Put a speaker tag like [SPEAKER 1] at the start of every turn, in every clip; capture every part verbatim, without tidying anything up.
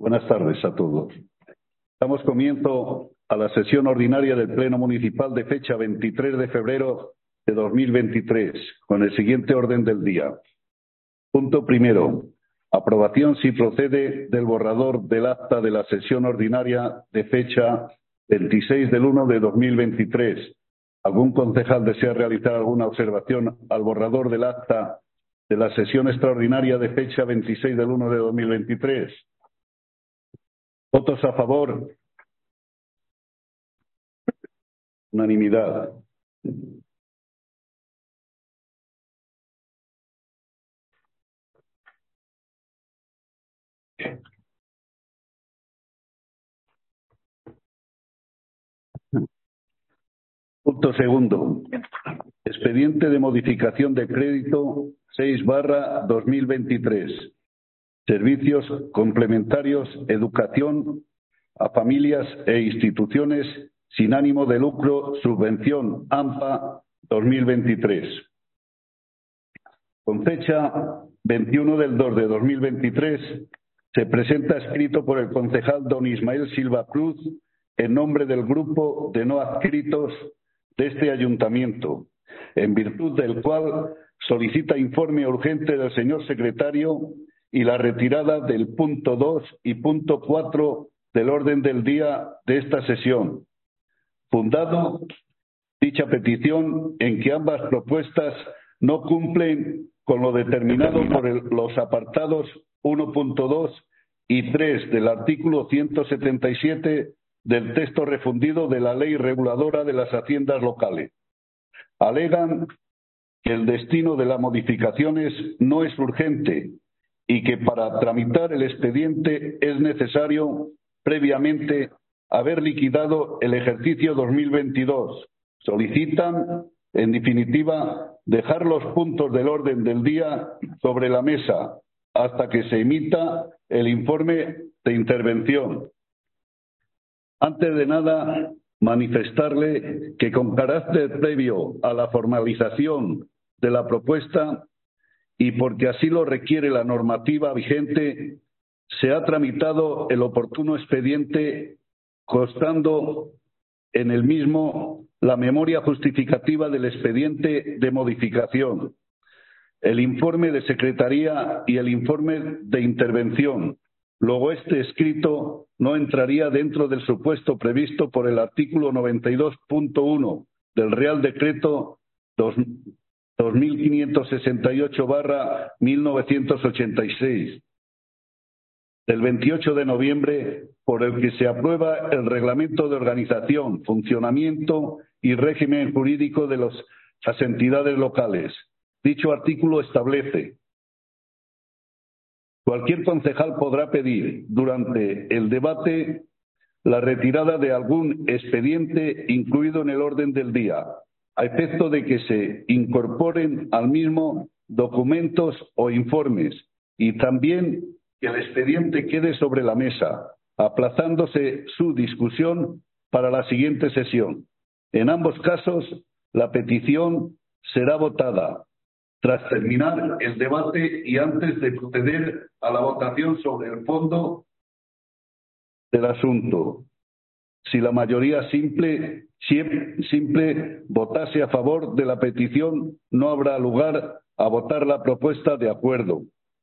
[SPEAKER 1] Buenas tardes a todos. Damos comienzo a la sesión ordinaria del Pleno Municipal de fecha veintitrés de febrero de dos mil veintitrés, con el siguiente orden del día. Punto primero. Aprobación, si procede, del borrador del acta de la sesión ordinaria de fecha veintiséis del uno de dos mil veintitrés. ¿Algún concejal desea realizar alguna observación al borrador del acta de la sesión extraordinaria de fecha veintiséis del uno de dos mil veintitrés? ¿Votos a favor? Unanimidad. Punto segundo. Expediente de modificación de crédito seis barra dos mil veintitrés. Servicios complementarios, educación a familias e instituciones sin ánimo de lucro, subvención AMPA dos mil veintitrés. Con fecha veintiuno del dos de dos mil veintitrés, se presenta escrito por el concejal don Ismael Silva Cruz en nombre del grupo de no adscritos de este ayuntamiento, en virtud del cual solicita informe urgente del señor secretario y la retirada del punto dos y punto cuatro del orden del día de esta sesión, fundado dicha petición en que ambas propuestas no cumplen con lo determinado por el, los apartados uno punto dos y tres del artículo ciento setenta y siete del texto refundido de la Ley Reguladora de las Haciendas Locales. Alegan que el destino de las modificaciones no es urgente y que para tramitar el expediente es necesario previamente haber liquidado el ejercicio dos mil veintidós. Solicitan, en definitiva, dejar los puntos del orden del día sobre la mesa hasta que se emita el informe de intervención. Antes de nada, manifestarle que con carácter previo a la formalización de la propuesta y porque así lo requiere la normativa vigente, se ha tramitado el oportuno expediente constando en el mismo la memoria justificativa del expediente de modificación, el informe de secretaría y el informe de intervención. Luego, este escrito no entraría dentro del supuesto previsto por el artículo noventa y dos punto uno del Real Decreto dos mil quinientos sesenta y ocho barra mil novecientos ochenta y seis del veintiocho de noviembre, por el que se aprueba el Reglamento de Organización, Funcionamiento y Régimen Jurídico de los, las entidades locales. Dicho artículo establece: cualquier concejal podrá pedir durante el debate la retirada de algún expediente incluido en el orden del día, a efecto de que se incorporen al mismo documentos o informes, y también que el expediente quede sobre la mesa, aplazándose su discusión para la siguiente sesión. En ambos casos, la petición será votada tras terminar el debate y antes de proceder a la votación sobre el fondo del asunto. Si la mayoría simple, simple votase a favor de la petición, no habrá lugar a votar la propuesta de acuerdo.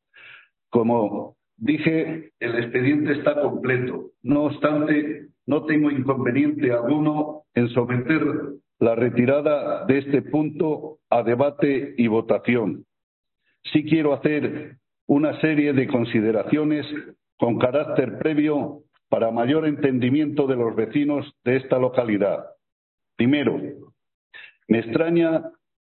[SPEAKER 1] Como dije, el expediente está completo. No obstante, no tengo inconveniente alguno en someter la retirada de este punto a debate y votación. Sí quiero hacer una serie de consideraciones con carácter previo para mayor entendimiento de los vecinos de esta localidad. Primero, me extraña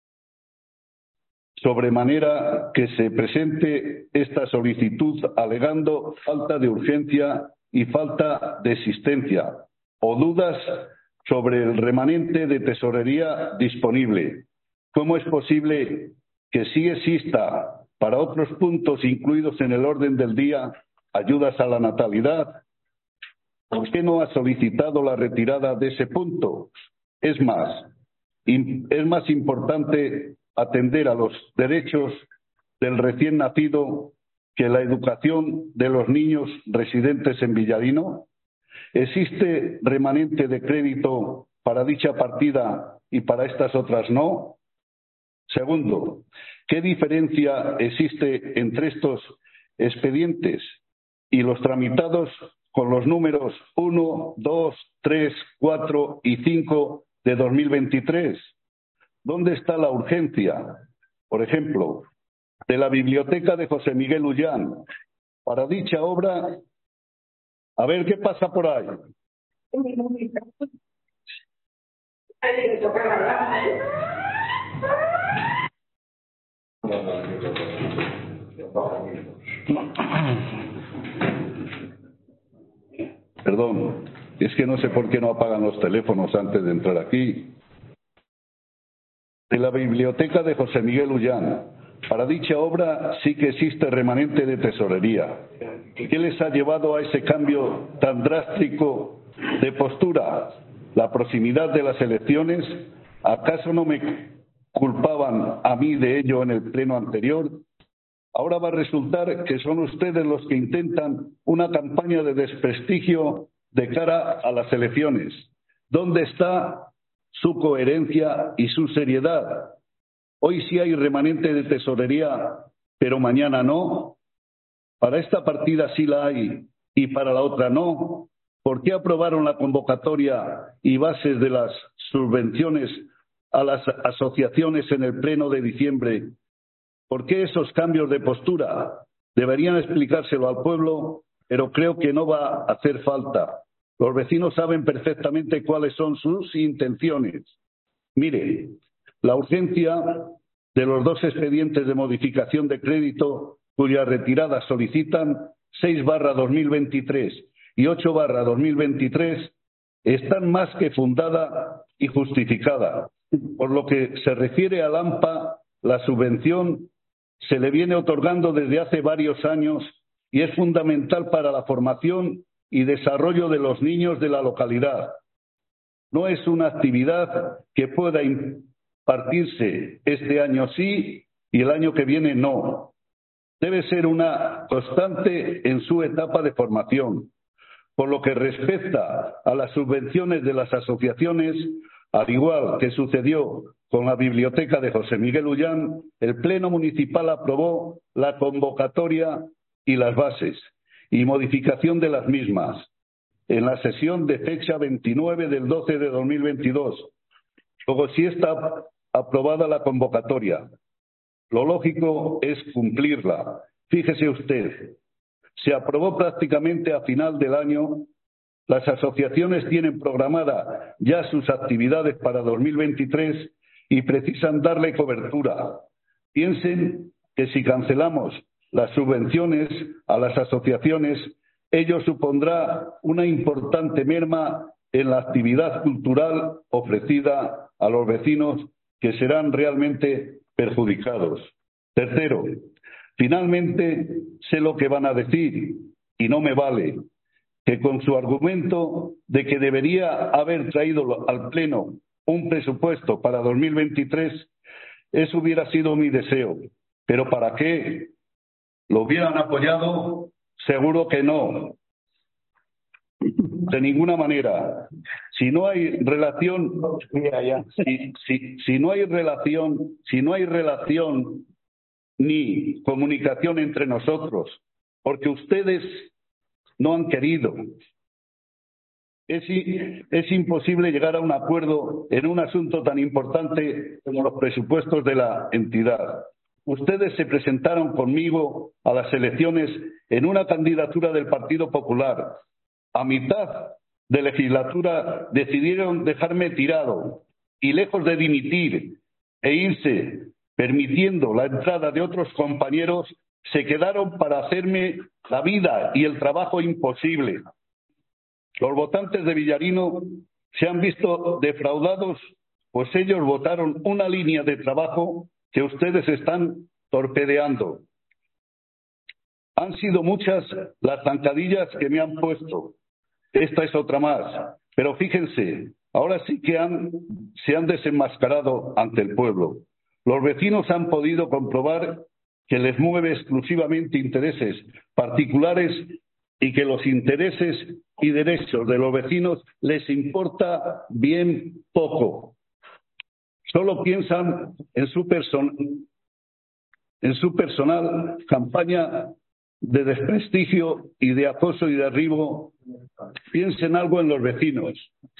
[SPEAKER 1] sobremanera que se presente esta solicitud alegando falta de urgencia y falta de existencia o dudas sobre el remanente de tesorería disponible. ¿Cómo es posible que sí exista para otros puntos incluidos en el orden del día ayudas a la natalidad? ¿Por qué no ha solicitado la retirada de ese punto? Es más, es más importante atender a los derechos del recién nacido que la educación de los niños residentes en Villarino? ¿Existe remanente de crédito para dicha partida y para estas otras no? Segundo, ¿qué diferencia existe entre estos expedientes y los tramitados con los números uno, dos, tres, cuatro y cinco de dos mil veintitrés? ¿Dónde está la urgencia? Por ejemplo, de la biblioteca de José Miguel Ullán. Para dicha obra, a ver qué pasa por ahí. Perdón, es que no sé por qué no apagan los teléfonos antes de entrar aquí. De la biblioteca de José Miguel Ullán. Para dicha obra sí que existe remanente de tesorería. ¿Qué les ha llevado a ese cambio tan drástico de postura? ¿La proximidad de las elecciones? ¿Acaso no me culpaban a mí de ello en el pleno anterior? Ahora va a resultar que son ustedes los que intentan una campaña de desprestigio de cara a las elecciones. ¿Dónde está su coherencia y su seriedad? Hoy sí hay remanente de tesorería, pero mañana no. Para esta partida sí la hay y para la otra no. ¿Por qué aprobaron la convocatoria y bases de las subvenciones a las asociaciones en el pleno de diciembre? ¿Por qué esos cambios de postura? Deberían explicárselo al pueblo, pero creo que no va a hacer falta. Los vecinos saben perfectamente cuáles son sus intenciones. Mire, la urgencia de los dos expedientes de modificación de crédito cuya retirada solicitan seis barra dos mil veintitrés y ocho barra dos mil veintitrés están más que fundada y justificada. Por lo que se refiere al AMPA, la subvención se le viene otorgando desde hace varios años y es fundamental para la formación y desarrollo de los niños de la localidad. No es una actividad que pueda impartirse este año sí y el año que viene no. Debe ser una constante en su etapa de formación. Por lo que respecta a las subvenciones de las asociaciones, al igual que sucedió con la biblioteca de José Miguel Ullán, el Pleno Municipal aprobó la convocatoria y las bases y modificación de las mismas en la sesión de fecha veintinueve del doce de dos mil veintidós. Luego, si está aprobada la convocatoria, lo lógico es cumplirla. Fíjese usted, se aprobó prácticamente a final del año. Las asociaciones tienen programada ya sus actividades para dos mil veintitrés y precisan darle cobertura. Piensen que si cancelamos las subvenciones a las asociaciones, ello supondrá una importante merma en la actividad cultural ofrecida a los vecinos, que serán realmente perjudicados. Tercero, finalmente sé lo que van a decir y no me vale que con su argumento de que debería haber traído al Pleno un presupuesto para dos mil veintitrés, eso hubiera sido mi deseo. ¿Pero para qué? ¿Lo hubieran apoyado? Seguro que no. De ninguna manera. Si no hay relación, si, si, si no hay relación, si no hay relación ni comunicación entre nosotros, porque ustedes no han querido. Es, es imposible llegar a un acuerdo en un asunto tan importante como los presupuestos de la entidad. Ustedes se presentaron conmigo a las elecciones en una candidatura del Partido Popular. A mitad de legislatura decidieron dejarme tirado y, lejos de dimitir e irse permitiendo la entrada de otros compañeros, se quedaron para hacerme la vida y el trabajo imposible. Los votantes de Villarino se han visto defraudados, pues ellos votaron una línea de trabajo que ustedes están torpedeando. Han sido muchas las zancadillas que me han puesto. Esta es otra más. Pero fíjense, ahora sí que han, se han desenmascarado ante el pueblo. Los vecinos han podido comprobar que les mueve exclusivamente intereses particulares y que los intereses y derechos de los vecinos les importa bien poco. Solo piensan en su, person en su personal campaña de desprestigio y de acoso y derribo. Piensen algo en los vecinos.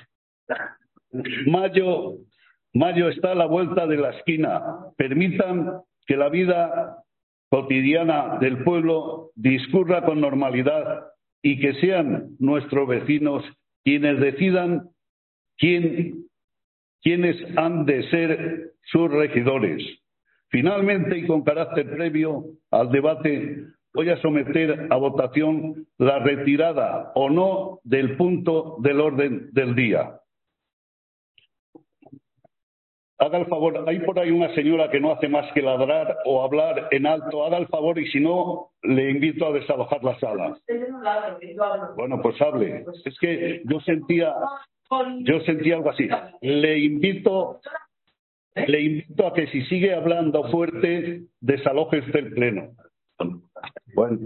[SPEAKER 1] Mayo, mayo está a la vuelta de la esquina. Permitan que la vida cotidiana del pueblo discurra con normalidad y que sean nuestros vecinos quienes decidan quién, quiénes han de ser sus regidores. Finalmente, y con carácter previo al debate, voy a someter a votación la retirada o no del punto del orden del día. Haga el favor, hay por ahí una señora que no hace más que ladrar o hablar en alto. Haga el favor y si no, le invito a desalojar la sala. Bueno, pues hable. Es que yo sentía, yo sentía algo así. Le invito, le invito a que si sigue hablando fuerte, desaloje usted el pleno. Bueno.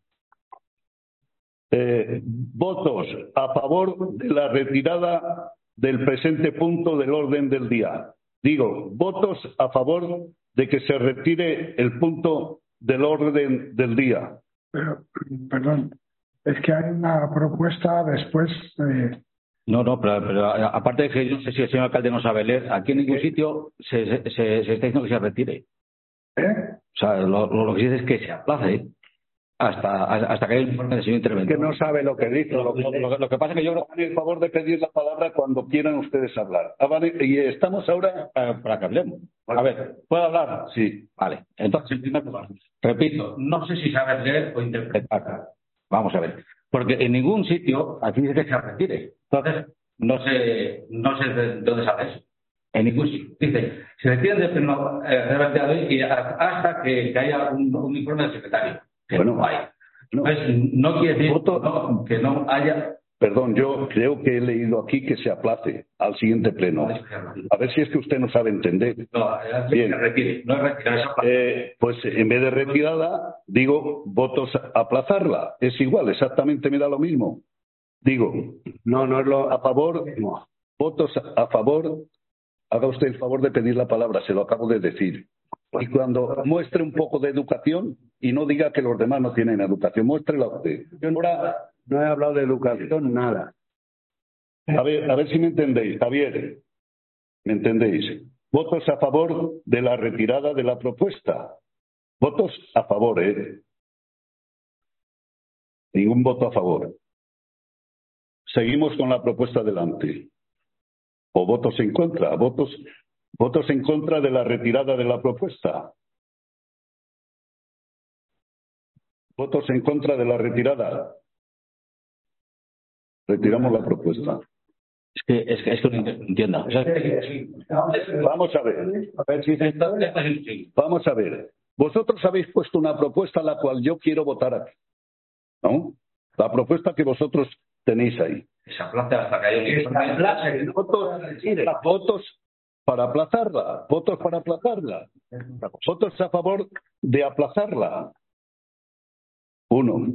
[SPEAKER 1] Eh, votos a favor de la retirada del presente punto del orden del día. Digo, votos a favor de que se retire el punto del orden del día.
[SPEAKER 2] Pero, perdón, es que hay una propuesta después de...
[SPEAKER 3] No, no, pero, pero aparte de que yo no sé si el señor alcalde no sabe leer, aquí en ningún sitio se, se, se, se está diciendo que se retire.
[SPEAKER 2] ¿Eh?
[SPEAKER 3] O sea, lo, lo que se dice es que se aplace hasta, hasta que haya un informe del señor interventor.
[SPEAKER 1] Que no sabe lo que dice. Lo, lo, lo, lo que pasa es que yo creo que en favor de pedir la palabra cuando quieran ustedes hablar. Y estamos ahora
[SPEAKER 3] para, para que hablemos. A ver, ¿puedo hablar?
[SPEAKER 1] Sí.
[SPEAKER 3] Vale. Entonces, en primer lugar, repito, no sé si sabes leer o interpretar. Vamos a ver. Porque en ningún sitio aquí dice que se retire. Entonces, no sé, no sé de dónde sale eso. En ningún sitio. Dice, se retira del pleno eh, y hasta que, que haya un, un informe del secretario. Que bueno, no hay. No, pues, no quiere decir voto, no, que no haya.
[SPEAKER 1] Perdón, yo creo que he leído aquí que se aplace al siguiente pleno. A ver si es que usted no sabe entender.
[SPEAKER 3] No, bien. Se retire, no es retirar esa
[SPEAKER 1] eh, pues en vez de retirada, digo votos a aplazarla. Es igual, exactamente me da lo mismo. Digo, no, no es lo a favor, no. Votos a favor. Haga usted el favor de pedir la palabra, se lo acabo de decir. Y cuando muestre un poco de educación y no diga que los demás no tienen educación, muéstrela usted. Yo ahora no he hablado de educación, nada. A ver, a ver si me entendéis, Javier. ¿Me entendéis? Votos a favor de la retirada de la propuesta. Votos a favor, ¿eh? Ningún voto a favor. Seguimos con la propuesta adelante. O votos en contra. Votos, votos en contra de la retirada de la propuesta. Votos en contra de la retirada. Retiramos la propuesta.
[SPEAKER 3] Es que, es que, es que no entiendo. O sea,
[SPEAKER 1] vamos a ver. A ver si vamos a ver. Vosotros habéis puesto una propuesta a la cual yo quiero votar aquí. ¿No? La propuesta que vosotros tenéis ahí.
[SPEAKER 3] Se aplaza hasta que haya un
[SPEAKER 1] votos, votos para aplazarla. Votos para aplazarla. Votos a favor de aplazarla. Uno.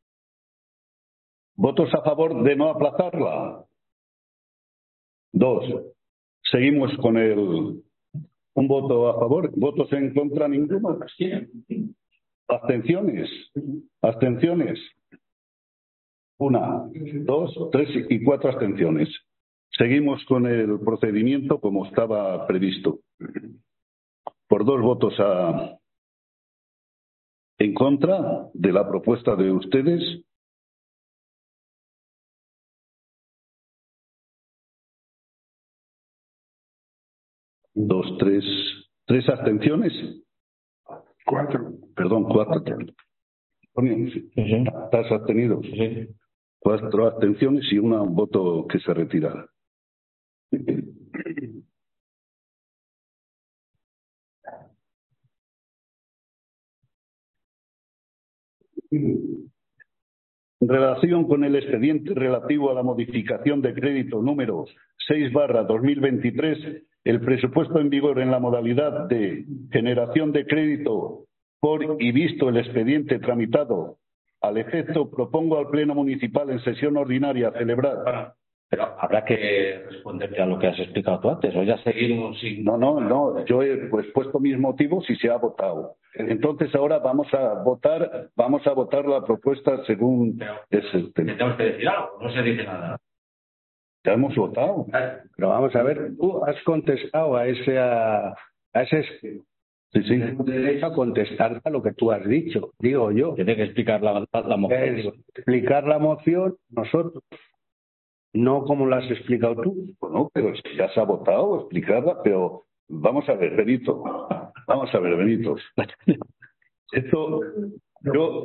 [SPEAKER 1] Votos a favor de no aplazarla. Dos. Seguimos con el un voto a favor. Votos en contra ninguno. Abstenciones. Abstenciones. Una, dos, tres y cuatro abstenciones. Seguimos con el procedimiento como estaba previsto. Por dos votos a, en contra de la propuesta de ustedes. Dos, tres, tres abstenciones.
[SPEAKER 2] Cuatro.
[SPEAKER 1] Perdón, cuatro. ¿Estás abstenido?
[SPEAKER 3] Sí.
[SPEAKER 1] Cuatro abstenciones y una, un voto que se retira. En relación con el expediente relativo a la modificación de crédito número seis barra dos mil veintitrés, el presupuesto en vigor en la modalidad de generación de crédito por y visto el expediente tramitado al efecto, propongo al Pleno Municipal en sesión ordinaria celebrar.
[SPEAKER 3] Pero habrá que responderte a lo que has explicado tú antes, o ya seguimos sin...
[SPEAKER 1] No, no, no, yo he pues, puesto mis motivos y se ha votado. Entonces ahora vamos a votar, vamos a votar la propuesta según
[SPEAKER 3] Pero,
[SPEAKER 1] es este.
[SPEAKER 3] tenemos que decir algo, no se dice nada.
[SPEAKER 1] Ya hemos votado.
[SPEAKER 4] Pero vamos a ver, tú has contestado a ese a, a ese
[SPEAKER 1] Sí, sí.
[SPEAKER 4] derecho a contestar a lo que tú has dicho, digo yo.
[SPEAKER 3] Tiene que explicar la, la, la moción.
[SPEAKER 4] Es explicar la moción nosotros, no como la has explicado tú.
[SPEAKER 1] Bueno, pero es que ya se ha votado, explicarla, pero vamos a ver, Benito, vamos a ver, Benito. Esto, yo...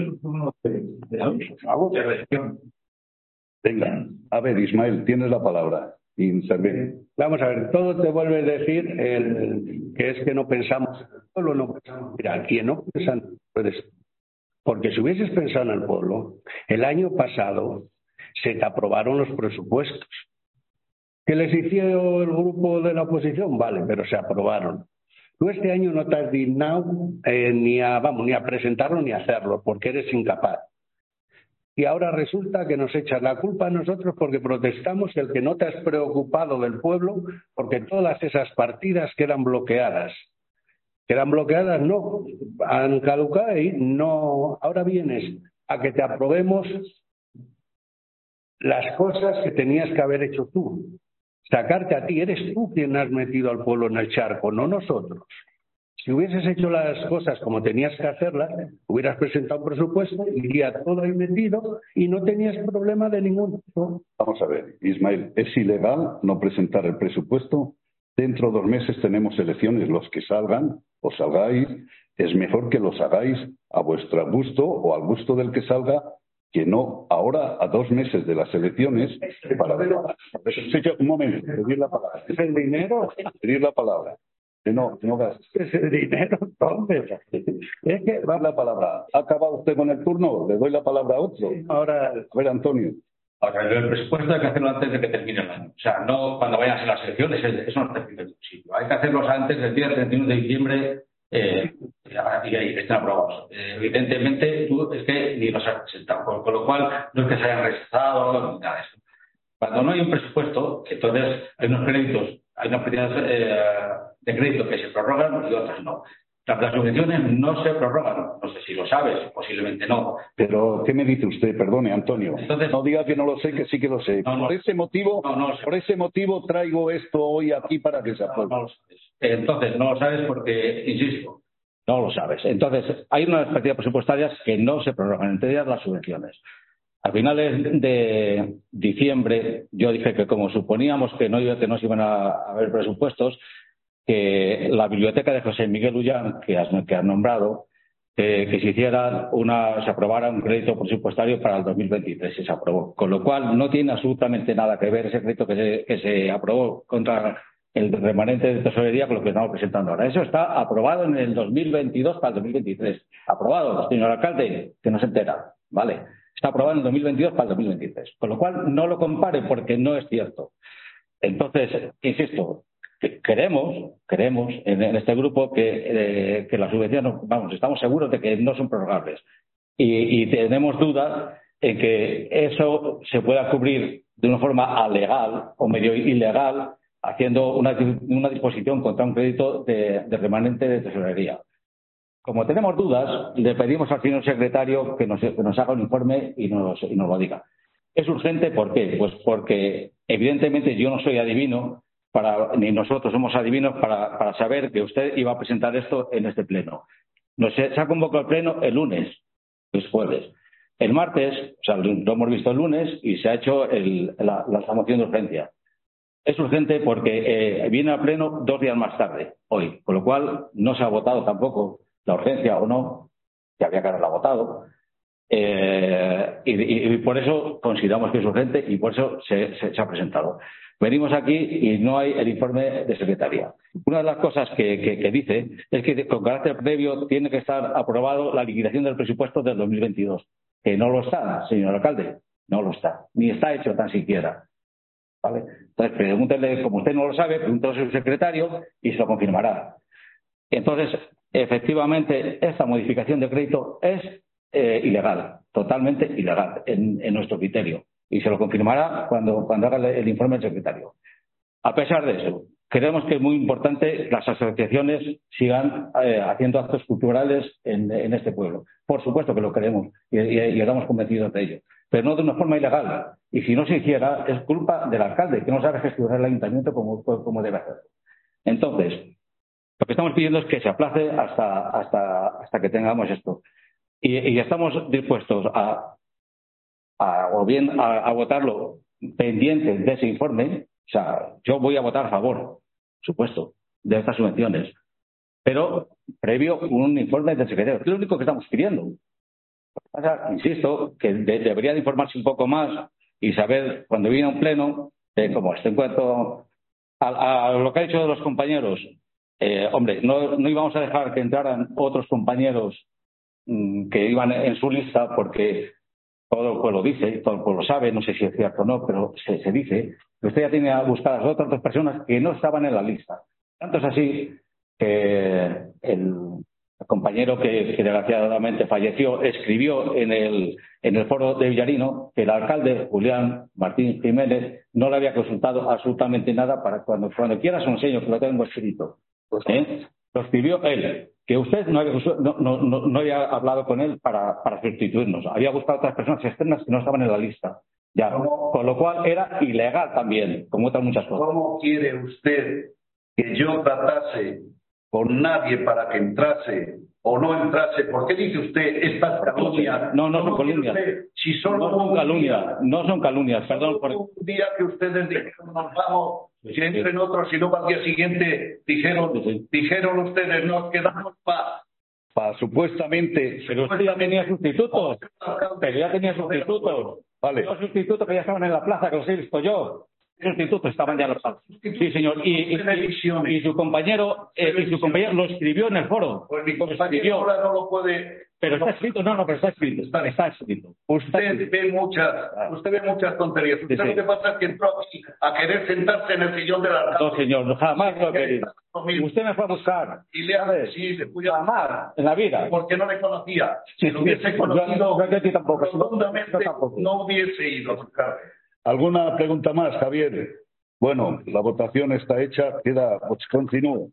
[SPEAKER 1] Venga, a ver, Ismael, tienes la palabra. Interviene.
[SPEAKER 4] Vamos a ver, todo te vuelve a decir el, que es que no pensamos en el pueblo, no pensamos. Mira, aquí no piensan, puedes, porque si hubieses pensado en el pueblo, el año pasado se te aprobaron los presupuestos. ¿Qué les hizo el grupo de la oposición? Vale, pero se aprobaron. Tú este año no te has dignado eh, ni a, vamos, ni a presentarlo ni a hacerlo, porque eres incapaz. Y ahora resulta que nos echas la culpa a nosotros porque protestamos el que no te has preocupado del pueblo, porque todas esas partidas quedan bloqueadas. Quedan bloqueadas, no, han caducado y no. Ahora vienes a que te aprobemos las cosas que tenías que haber hecho tú. Sacarte a ti, eres tú quien has metido al pueblo en el charco, no nosotros. Si hubieses hecho las cosas como tenías que hacerlas, hubieras presentado un presupuesto, iría todo ahí metido y no tenías problema de ningún tipo.
[SPEAKER 1] Vamos a ver, Ismael, es ilegal no presentar el presupuesto. Dentro de dos meses tenemos elecciones, los que salgan o salgáis, es mejor que los hagáis a vuestro gusto o al gusto del que salga, que no ahora a dos meses de las elecciones para ver. Un momento, pedir la palabra.
[SPEAKER 4] ¿Es el dinero?
[SPEAKER 1] Pedir la palabra. No, no gastes.
[SPEAKER 4] ¿Es el dinero? ¿Dónde? Es que
[SPEAKER 1] va la palabra. ¿Ha acabado usted con el turno? Le doy la palabra a otro.
[SPEAKER 4] Ahora,
[SPEAKER 1] a ver, Antonio.
[SPEAKER 3] Ahora, el presupuesto hay que hacerlo antes de que termine el año. O sea, no cuando vayan a ser las elecciones, eso no termina en ningún sitio. Hay que hacerlos antes del día treinta y uno de diciembre eh, y ahí están aprobados. Eh, evidentemente, tú es que ni los has presentado, con, con lo cual no es que se hayan rechazado ni nada de eso. Cuando no hay un presupuesto, entonces hay unos créditos, hay unas partidas eh, de crédito que se prorrogan y otras no. Las subvenciones no se prorrogan. No sé si lo sabes, posiblemente no.
[SPEAKER 1] Pero, ¿qué me dice usted? Perdone, Antonio.
[SPEAKER 3] Entonces,
[SPEAKER 1] no diga que no lo sé, que sí que lo sé.
[SPEAKER 3] No, no,
[SPEAKER 1] por ese motivo,
[SPEAKER 3] no, no,
[SPEAKER 1] por ese motivo traigo esto hoy aquí para que se apruebe.
[SPEAKER 3] No, no lo sabes. Entonces, no lo sabes porque, insisto, no lo sabes. Entonces, hay unas partidas presupuestarias que no se prorrogan, entre ellas las subvenciones. A finales de diciembre, yo dije que como suponíamos que no, que no se iban a haber presupuestos, que la biblioteca de José Miguel Ullán, que has, que has nombrado, eh, que se hiciera una, se aprobara un crédito presupuestario para el dos mil veintitrés y se aprobó. Con lo cual no tiene absolutamente nada que ver ese crédito que se, que se aprobó contra el remanente de tesorería con lo que estamos presentando ahora. Eso está aprobado en el dos mil veintidós para el dos mil veintitrés. Aprobado, señor alcalde, que no se entera. Vale. Está aprobado en el dos mil veintidós para el dos mil veintitrés. Con lo cual no lo compare porque no es cierto. Entonces, insisto, queremos, queremos en, en este grupo que, eh, que las subvenciones, vamos, estamos seguros de que no son prorrogables. Y, y tenemos dudas en que eso se pueda cubrir de una forma alegal o medio ilegal, haciendo una, una disposición contra un crédito de, de remanente de tesorería. Como tenemos dudas, le pedimos al señor secretario que nos, que nos haga un informe y nos, y nos lo diga. ¿Es urgente? ¿Por qué? Pues porque evidentemente yo no soy adivino, para, ni nosotros somos adivinos para, para saber que usted iba a presentar esto en este pleno. Nos, se ha convocado el pleno el lunes, es jueves. El martes, o sea, lo hemos visto el lunes y se ha hecho el, la, la moción de urgencia. Es urgente porque eh, viene al pleno dos días más tarde, hoy, con lo cual no se ha votado tampoco la urgencia o no, que había que haberla votado. Eh, y, y, y por eso consideramos que es urgente y por eso se, se, se ha presentado. Venimos aquí y no hay el informe de secretaría. Una de las cosas que, que, que dice es que con carácter previo tiene que estar aprobado la liquidación del presupuesto del dos mil veintidós. Que no lo está, señor alcalde, no lo está, ni está hecho tan siquiera. ¿Vale? Entonces, pregúntele, como usted no lo sabe, pregúntele a su secretario y se lo confirmará. Entonces, efectivamente esta modificación de crédito es eh, ilegal, totalmente ilegal en, en nuestro criterio. Y se lo confirmará cuando, cuando haga el informe el secretario. A pesar de eso, creemos que es muy importante que las asociaciones sigan eh, haciendo actos culturales en, en este pueblo. Por supuesto que lo queremos y, y, y estamos convencidos de ello, pero no de una forma ilegal. Y si no se hiciera, es culpa del alcalde, que no sabe gestionar el ayuntamiento como, como debe hacerlo. Entonces, lo que estamos pidiendo es que se aplace hasta, hasta, hasta que tengamos esto. Y, y estamos dispuestos a, a, o bien a, a votarlo pendientes de ese informe. O sea, yo voy a votar a favor, por supuesto, de estas subvenciones, pero previo un informe del secretario. Es lo único que estamos pidiendo. O sea, insisto, que de, debería de informarse un poco más y saber, cuando viene a un pleno, eh, como este en cuanto a, a lo que ha dicho de los compañeros, eh, hombre, no, no íbamos a dejar que entraran otros compañeros mmm, que iban en su lista, porque todo el pueblo dice, todo el pueblo sabe, no sé si es cierto o no, pero se, se dice que usted ya tiene buscadas otras dos personas que no estaban en la lista. Tanto es así que el compañero que, que desgraciadamente falleció escribió en el, en el foro de Villarino que el alcalde Julián Martín Jiménez no le había consultado absolutamente nada para cuando, cuando quiera se lo enseño, que lo tengo escrito. ¿Eh? Lo escribió él, que usted no había, no, no, no, no había hablado con él para, para sustituirnos. Había buscado otras personas externas que no estaban en la lista. Ya, con lo cual era ilegal también, como otras muchas cosas.
[SPEAKER 1] ¿Cómo quiere usted que yo tratase con nadie para que entrase o no entrase? ¿Por qué dice usted estas calumnias?
[SPEAKER 3] No, no son calumnias.
[SPEAKER 1] Si solo
[SPEAKER 3] no son calumnias, no son calumnias, perdón. Por...
[SPEAKER 1] Un día que ustedes dijeron nos vamos, si entren otros y luego al día siguiente dijeron, dijeron ustedes nos quedamos para pa, supuestamente.
[SPEAKER 3] Pero usted ya tenía sustitutos. Pero ya tenía sustitutos.
[SPEAKER 1] Vale.
[SPEAKER 3] Los sustitutos que ya estaban en la plaza, que los he visto yo. Los sustitutos estaban ya en la plaza. Sí, señor. Y, y, y su compañero eh, y su compañero lo escribió en el foro.
[SPEAKER 1] Pues mi compañero ahora no lo puede.
[SPEAKER 3] Pero está escrito, no, no, pero está escrito. Está, está escrito.
[SPEAKER 1] Usted
[SPEAKER 3] está escrito.
[SPEAKER 1] ve muchas, usted ve muchas tonterías. Usted
[SPEAKER 3] sí, sí.
[SPEAKER 1] lo que pasa es que entró aquí a querer sentarse en el sillón de la alcalde.
[SPEAKER 3] No, señor, jamás lo he querido. Usted me fue a buscar.
[SPEAKER 1] Y le hace, sí, le fui a
[SPEAKER 3] amar en la vida.
[SPEAKER 1] Porque no le conocía. Si
[SPEAKER 3] sí,
[SPEAKER 1] lo hubiese
[SPEAKER 3] sí,
[SPEAKER 1] conocido,
[SPEAKER 3] yo, yo tampoco,
[SPEAKER 1] profundamente,
[SPEAKER 3] yo tampoco.
[SPEAKER 1] no hubiese ido a buscar. ¿Alguna pregunta más, Javier? Bueno, la votación está hecha, queda, pues continúo.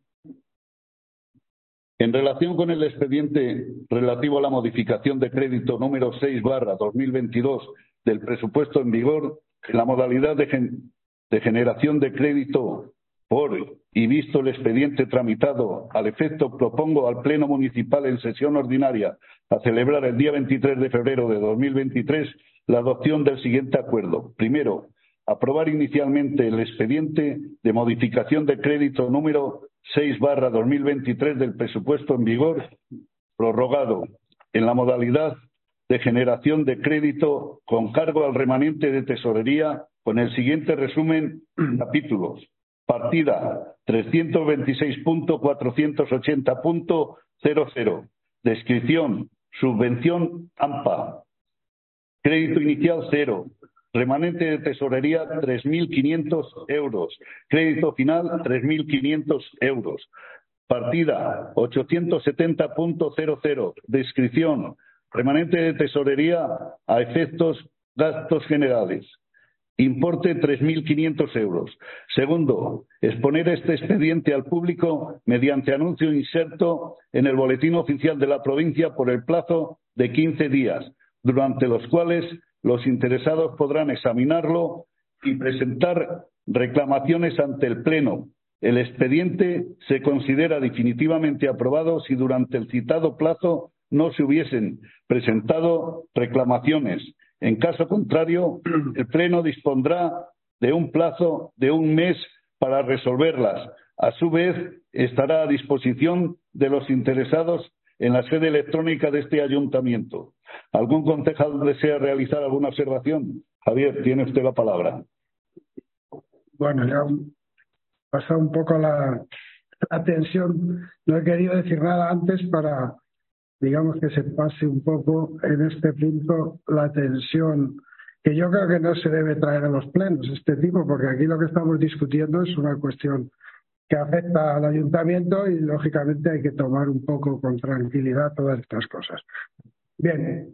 [SPEAKER 1] En relación con el expediente relativo a la modificación de crédito número seis barra dos mil veintidós del presupuesto en vigor, la modalidad de, gen de generación de crédito por y visto el expediente tramitado al efecto, propongo al Pleno Municipal en sesión ordinaria a celebrar el día veintitrés de febrero de dos mil veintitrés la adopción del siguiente acuerdo. Primero, aprobar inicialmente el expediente de modificación de crédito número seis barra dos mil veintitrés del presupuesto en vigor, prorrogado en la modalidad de generación de crédito con cargo al remanente de tesorería, con el siguiente resumen: capítulos. Partida trescientos veintiséis punto cuatrocientos ochenta punto cero cero. Descripción: subvención A M P A. Crédito inicial cero. Remanente de tesorería tres mil quinientos euros. Crédito final tres mil quinientos euros. Partida ochocientos setenta punto cero cero. Descripción: remanente de tesorería a efectos gastos generales. Importe tres mil quinientos euros. Segundo, exponer este expediente al público mediante anuncio inserto en el Boletín Oficial de la provincia por el plazo de quince días, durante los cuales los interesados podrán examinarlo y presentar reclamaciones ante el Pleno. El expediente se considera definitivamente aprobado si durante el citado plazo no se hubiesen presentado reclamaciones. En caso contrario, el Pleno dispondrá de un plazo de un mes para resolverlas. A su vez, estará a disposición de los interesados en la sede electrónica de este ayuntamiento. ¿Algún concejal desea realizar alguna observación? Javier, tiene usted la palabra.
[SPEAKER 2] Bueno, ya pasa un poco la, la tensión. No he querido decir nada antes para, digamos, que se pase un poco en este punto la tensión, que yo creo que no se debe traer a los plenos este tipo, porque aquí lo que estamos discutiendo es una cuestión que afecta al ayuntamiento y lógicamente hay que tomar un poco con tranquilidad todas estas cosas. Bien,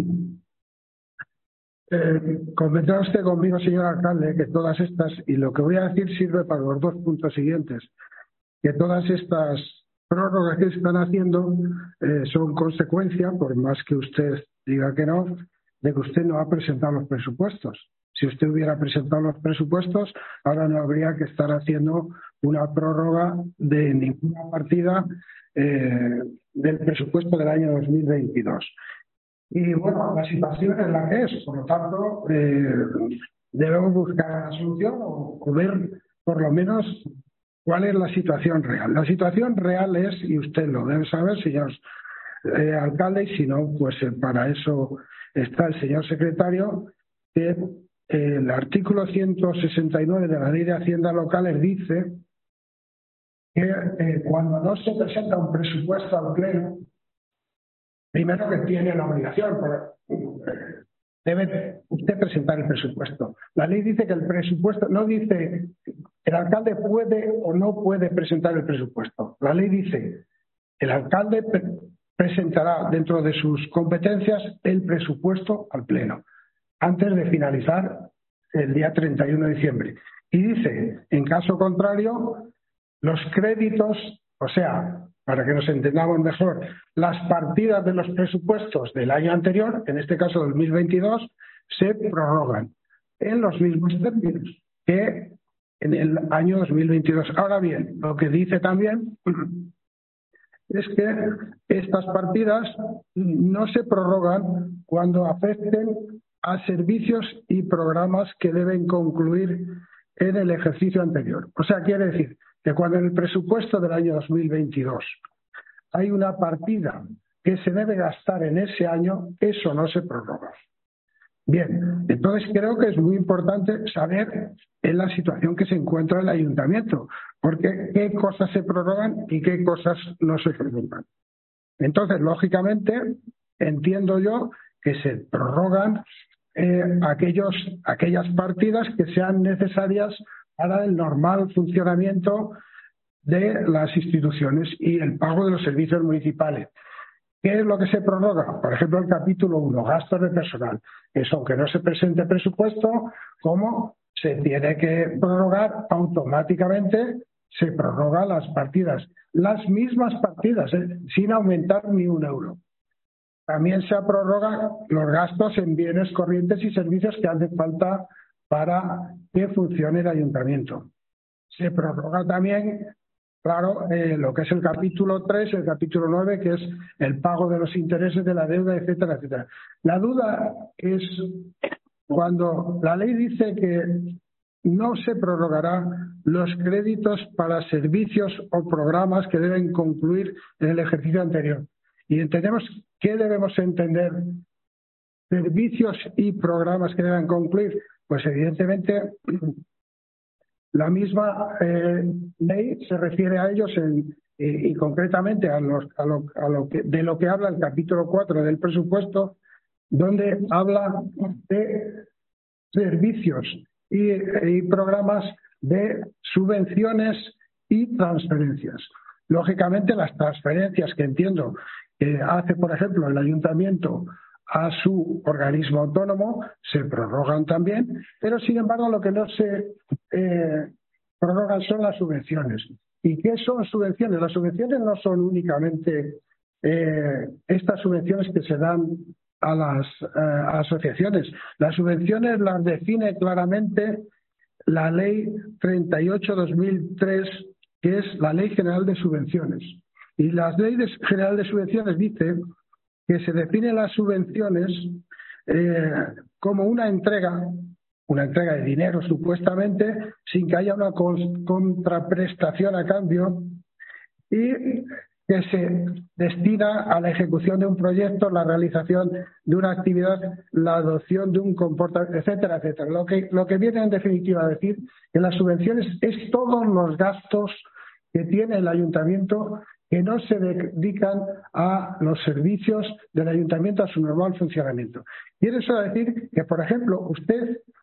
[SPEAKER 2] eh, comentará usted conmigo, señor alcalde, que todas estas, y lo que voy a decir sirve para los dos puntos siguientes, que todas estas prórrogas que se están haciendo eh, son consecuencia, por más que usted diga que no, de que usted no ha presentado los presupuestos. Si usted hubiera presentado los presupuestos, ahora no habría que estar haciendo una prórroga de ninguna partida eh, del presupuesto del año dos mil veintidós. Y bueno, la situación es la que es, por lo tanto, eh, debemos buscar la solución o, o ver por lo menos cuál es la situación real. La situación real es, y usted lo debe saber, señor eh, alcalde, y si no, pues eh, para eso está el señor secretario, que eh, el artículo ciento sesenta y nueve de la Ley de Haciendas Locales dice que eh, cuando no se presenta un presupuesto al Pleno, primero que tiene la obligación, pero, eh, debe usted presentar el presupuesto. La ley dice que el presupuesto, no dice el alcalde puede o no puede presentar el presupuesto. La ley dice el alcalde pre presentará dentro de sus competencias el presupuesto al Pleno antes de finalizar el día treinta y uno de diciembre. Y dice, en caso contrario, los créditos, o sea, para que nos entendamos mejor, las partidas de los presupuestos del año anterior, en este caso dos mil veintidós, se prorrogan en los mismos términos que en el año dos mil veintidós. Ahora bien, lo que dice también es que estas partidas no se prorrogan cuando afecten a servicios y programas que deben concluir en el ejercicio anterior. O sea, quiere decir que cuando en el presupuesto del año dos mil veintidós hay una partida que se debe gastar en ese año, eso no se prorroga. Bien, entonces creo que es muy importante saber en la situación que se encuentra el ayuntamiento, porque qué cosas se prorrogan y qué cosas no se prorrogan. Entonces, lógicamente, entiendo yo que se prorrogan eh, aquellos, aquellas partidas que sean necesarias para el normal funcionamiento de las instituciones y el pago de los servicios municipales. ¿Qué es lo que se prorroga? Por ejemplo, el capítulo uno, gastos de personal. Eso, aunque no se presente presupuesto, como se tiene que prorrogar automáticamente, se prorrogan las partidas, las mismas partidas, ¿eh? Sin aumentar ni un euro. También se prorrogan los gastos en bienes corrientes y servicios que hacen falta para que funcione el ayuntamiento. Se prorroga también, claro, eh, lo que es el capítulo tres, el capítulo nueve, que es el pago de los intereses de la deuda, etcétera, etcétera. La duda es cuando la ley dice que no se prorrogará los créditos para servicios o programas que deben concluir en el ejercicio anterior. Y entendemos, ¿qué debemos entender? Servicios y programas que deben concluir. Pues evidentemente la misma eh, ley se refiere a ellos en, eh, y concretamente a, los, a, lo, a lo que, de lo que habla el capítulo cuatro del presupuesto, donde habla de servicios y, y programas de subvenciones y transferencias. Lógicamente, las transferencias que entiendo que hace, por ejemplo, el ayuntamiento a su organismo autónomo se prorrogan también, pero sin embargo lo que no se eh, prorrogan son las subvenciones. ¿Y qué son subvenciones? Las subvenciones no son únicamente eh, estas subvenciones que se dan a las eh, asociaciones. Las subvenciones las define claramente la Ley treinta y ocho barra dos mil tres, que es la Ley General de Subvenciones. Y la Ley General de Subvenciones dice que se definen las subvenciones eh, como una entrega, una entrega de dinero supuestamente, sin que haya una contraprestación a cambio, y que se destina a la ejecución de un proyecto, la realización de una actividad, la adopción de un comportamiento, etcétera, etcétera. Lo que, lo que viene en definitiva a decir que las subvenciones es todos los gastos que tiene el ayuntamiento que no se dedican a los servicios del ayuntamiento, a su normal funcionamiento. Quiere eso decir que, por ejemplo, usted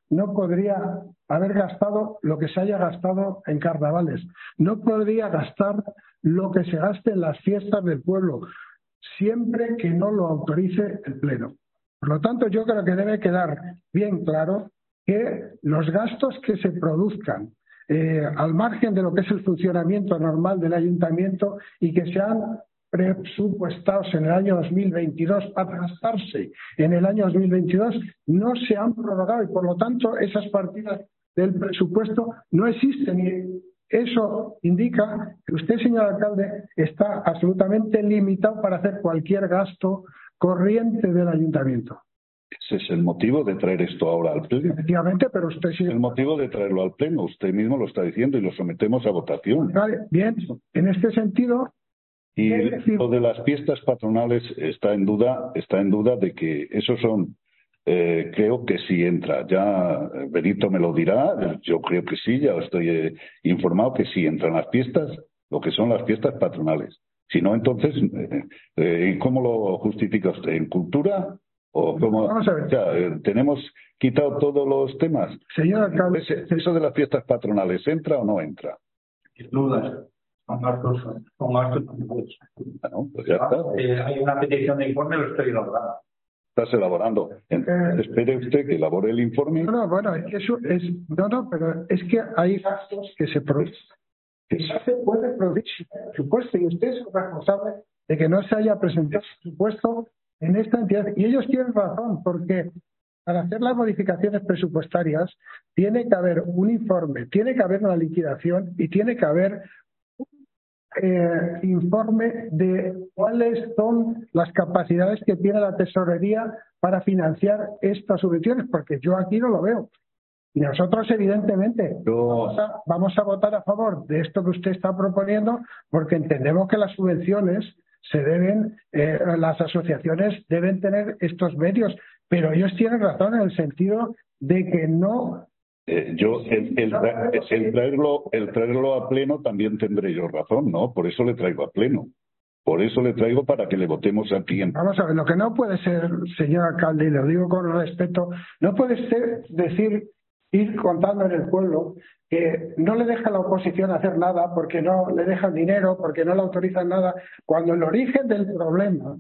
[SPEAKER 2] no podría haber gastado lo que se haya gastado en carnavales, no podría gastar lo que se gaste en las fiestas del pueblo, siempre que no lo autorice el Pleno. Por lo tanto, yo creo que debe quedar bien claro que los gastos que se produzcan eh, al margen de lo que es el funcionamiento normal del ayuntamiento y que sean presupuestados en el año dos mil veintidós para gastarse en el año dos mil veintidós no se han prorrogado y por lo tanto esas partidas del presupuesto no existen y eso indica que usted, señor alcalde, está absolutamente limitado para hacer cualquier gasto corriente del ayuntamiento.
[SPEAKER 1] Ese es el motivo de traer esto ahora al Pleno.
[SPEAKER 2] Efectivamente, pero usted sí.
[SPEAKER 1] El motivo de traerlo al Pleno, usted mismo lo está diciendo y lo sometemos a votación.
[SPEAKER 2] Vale, bien, en este sentido.
[SPEAKER 1] Y lo de las fiestas patronales está en duda, está en duda de que esos son, eh, creo que sí entra. Ya Benito me lo dirá, yo creo que sí, ya estoy eh, informado que sí entran las fiestas, lo que son las fiestas patronales. Si no, entonces, eh, eh, ¿cómo lo justifica usted? ¿En cultura? ¿O cómo?
[SPEAKER 2] Vamos a ver.
[SPEAKER 1] O sea, eh, ¿tenemos quitado todos los temas?
[SPEAKER 2] Señor alcalde.
[SPEAKER 1] ¿Eso de las fiestas patronales entra o no entra?
[SPEAKER 5] Sin dudas. Son gastos, son gastos.
[SPEAKER 1] Bueno, pues ya está.
[SPEAKER 5] Eh, hay una petición de informe, lo estoy elaborando.
[SPEAKER 1] Estás elaborando. Eh, Espere usted que elabore el informe.
[SPEAKER 2] No, no, bueno, es que eso es. No, no, pero es que hay gastos que se producen. Que se puede producir presupuesto y usted es responsable de que no se haya presentado presupuesto en esta entidad. Y ellos tienen razón, porque para hacer las modificaciones presupuestarias tiene que haber un informe, tiene que haber una liquidación y tiene que haber Eh, informe de cuáles son las capacidades que tiene la tesorería para financiar estas subvenciones, porque yo aquí no lo veo. Y nosotros, evidentemente,
[SPEAKER 1] yo...
[SPEAKER 2] vamos, a, vamos a votar a favor de esto que usted está proponiendo, porque entendemos que las subvenciones se deben, eh, las asociaciones deben tener estos medios, pero ellos tienen razón en el sentido de que no.
[SPEAKER 1] Eh, yo, el, el, el, traerlo, el traerlo a pleno también tendré yo razón, ¿no? Por eso le traigo a pleno. Por eso le traigo para que le votemos aquí. En...
[SPEAKER 2] Vamos a ver, lo que no puede ser, señor alcalde, y lo digo con respeto, no puede ser decir, ir contando en el pueblo que no le deja a la oposición hacer nada porque no le dejan dinero, porque no le autorizan nada, cuando el origen del problema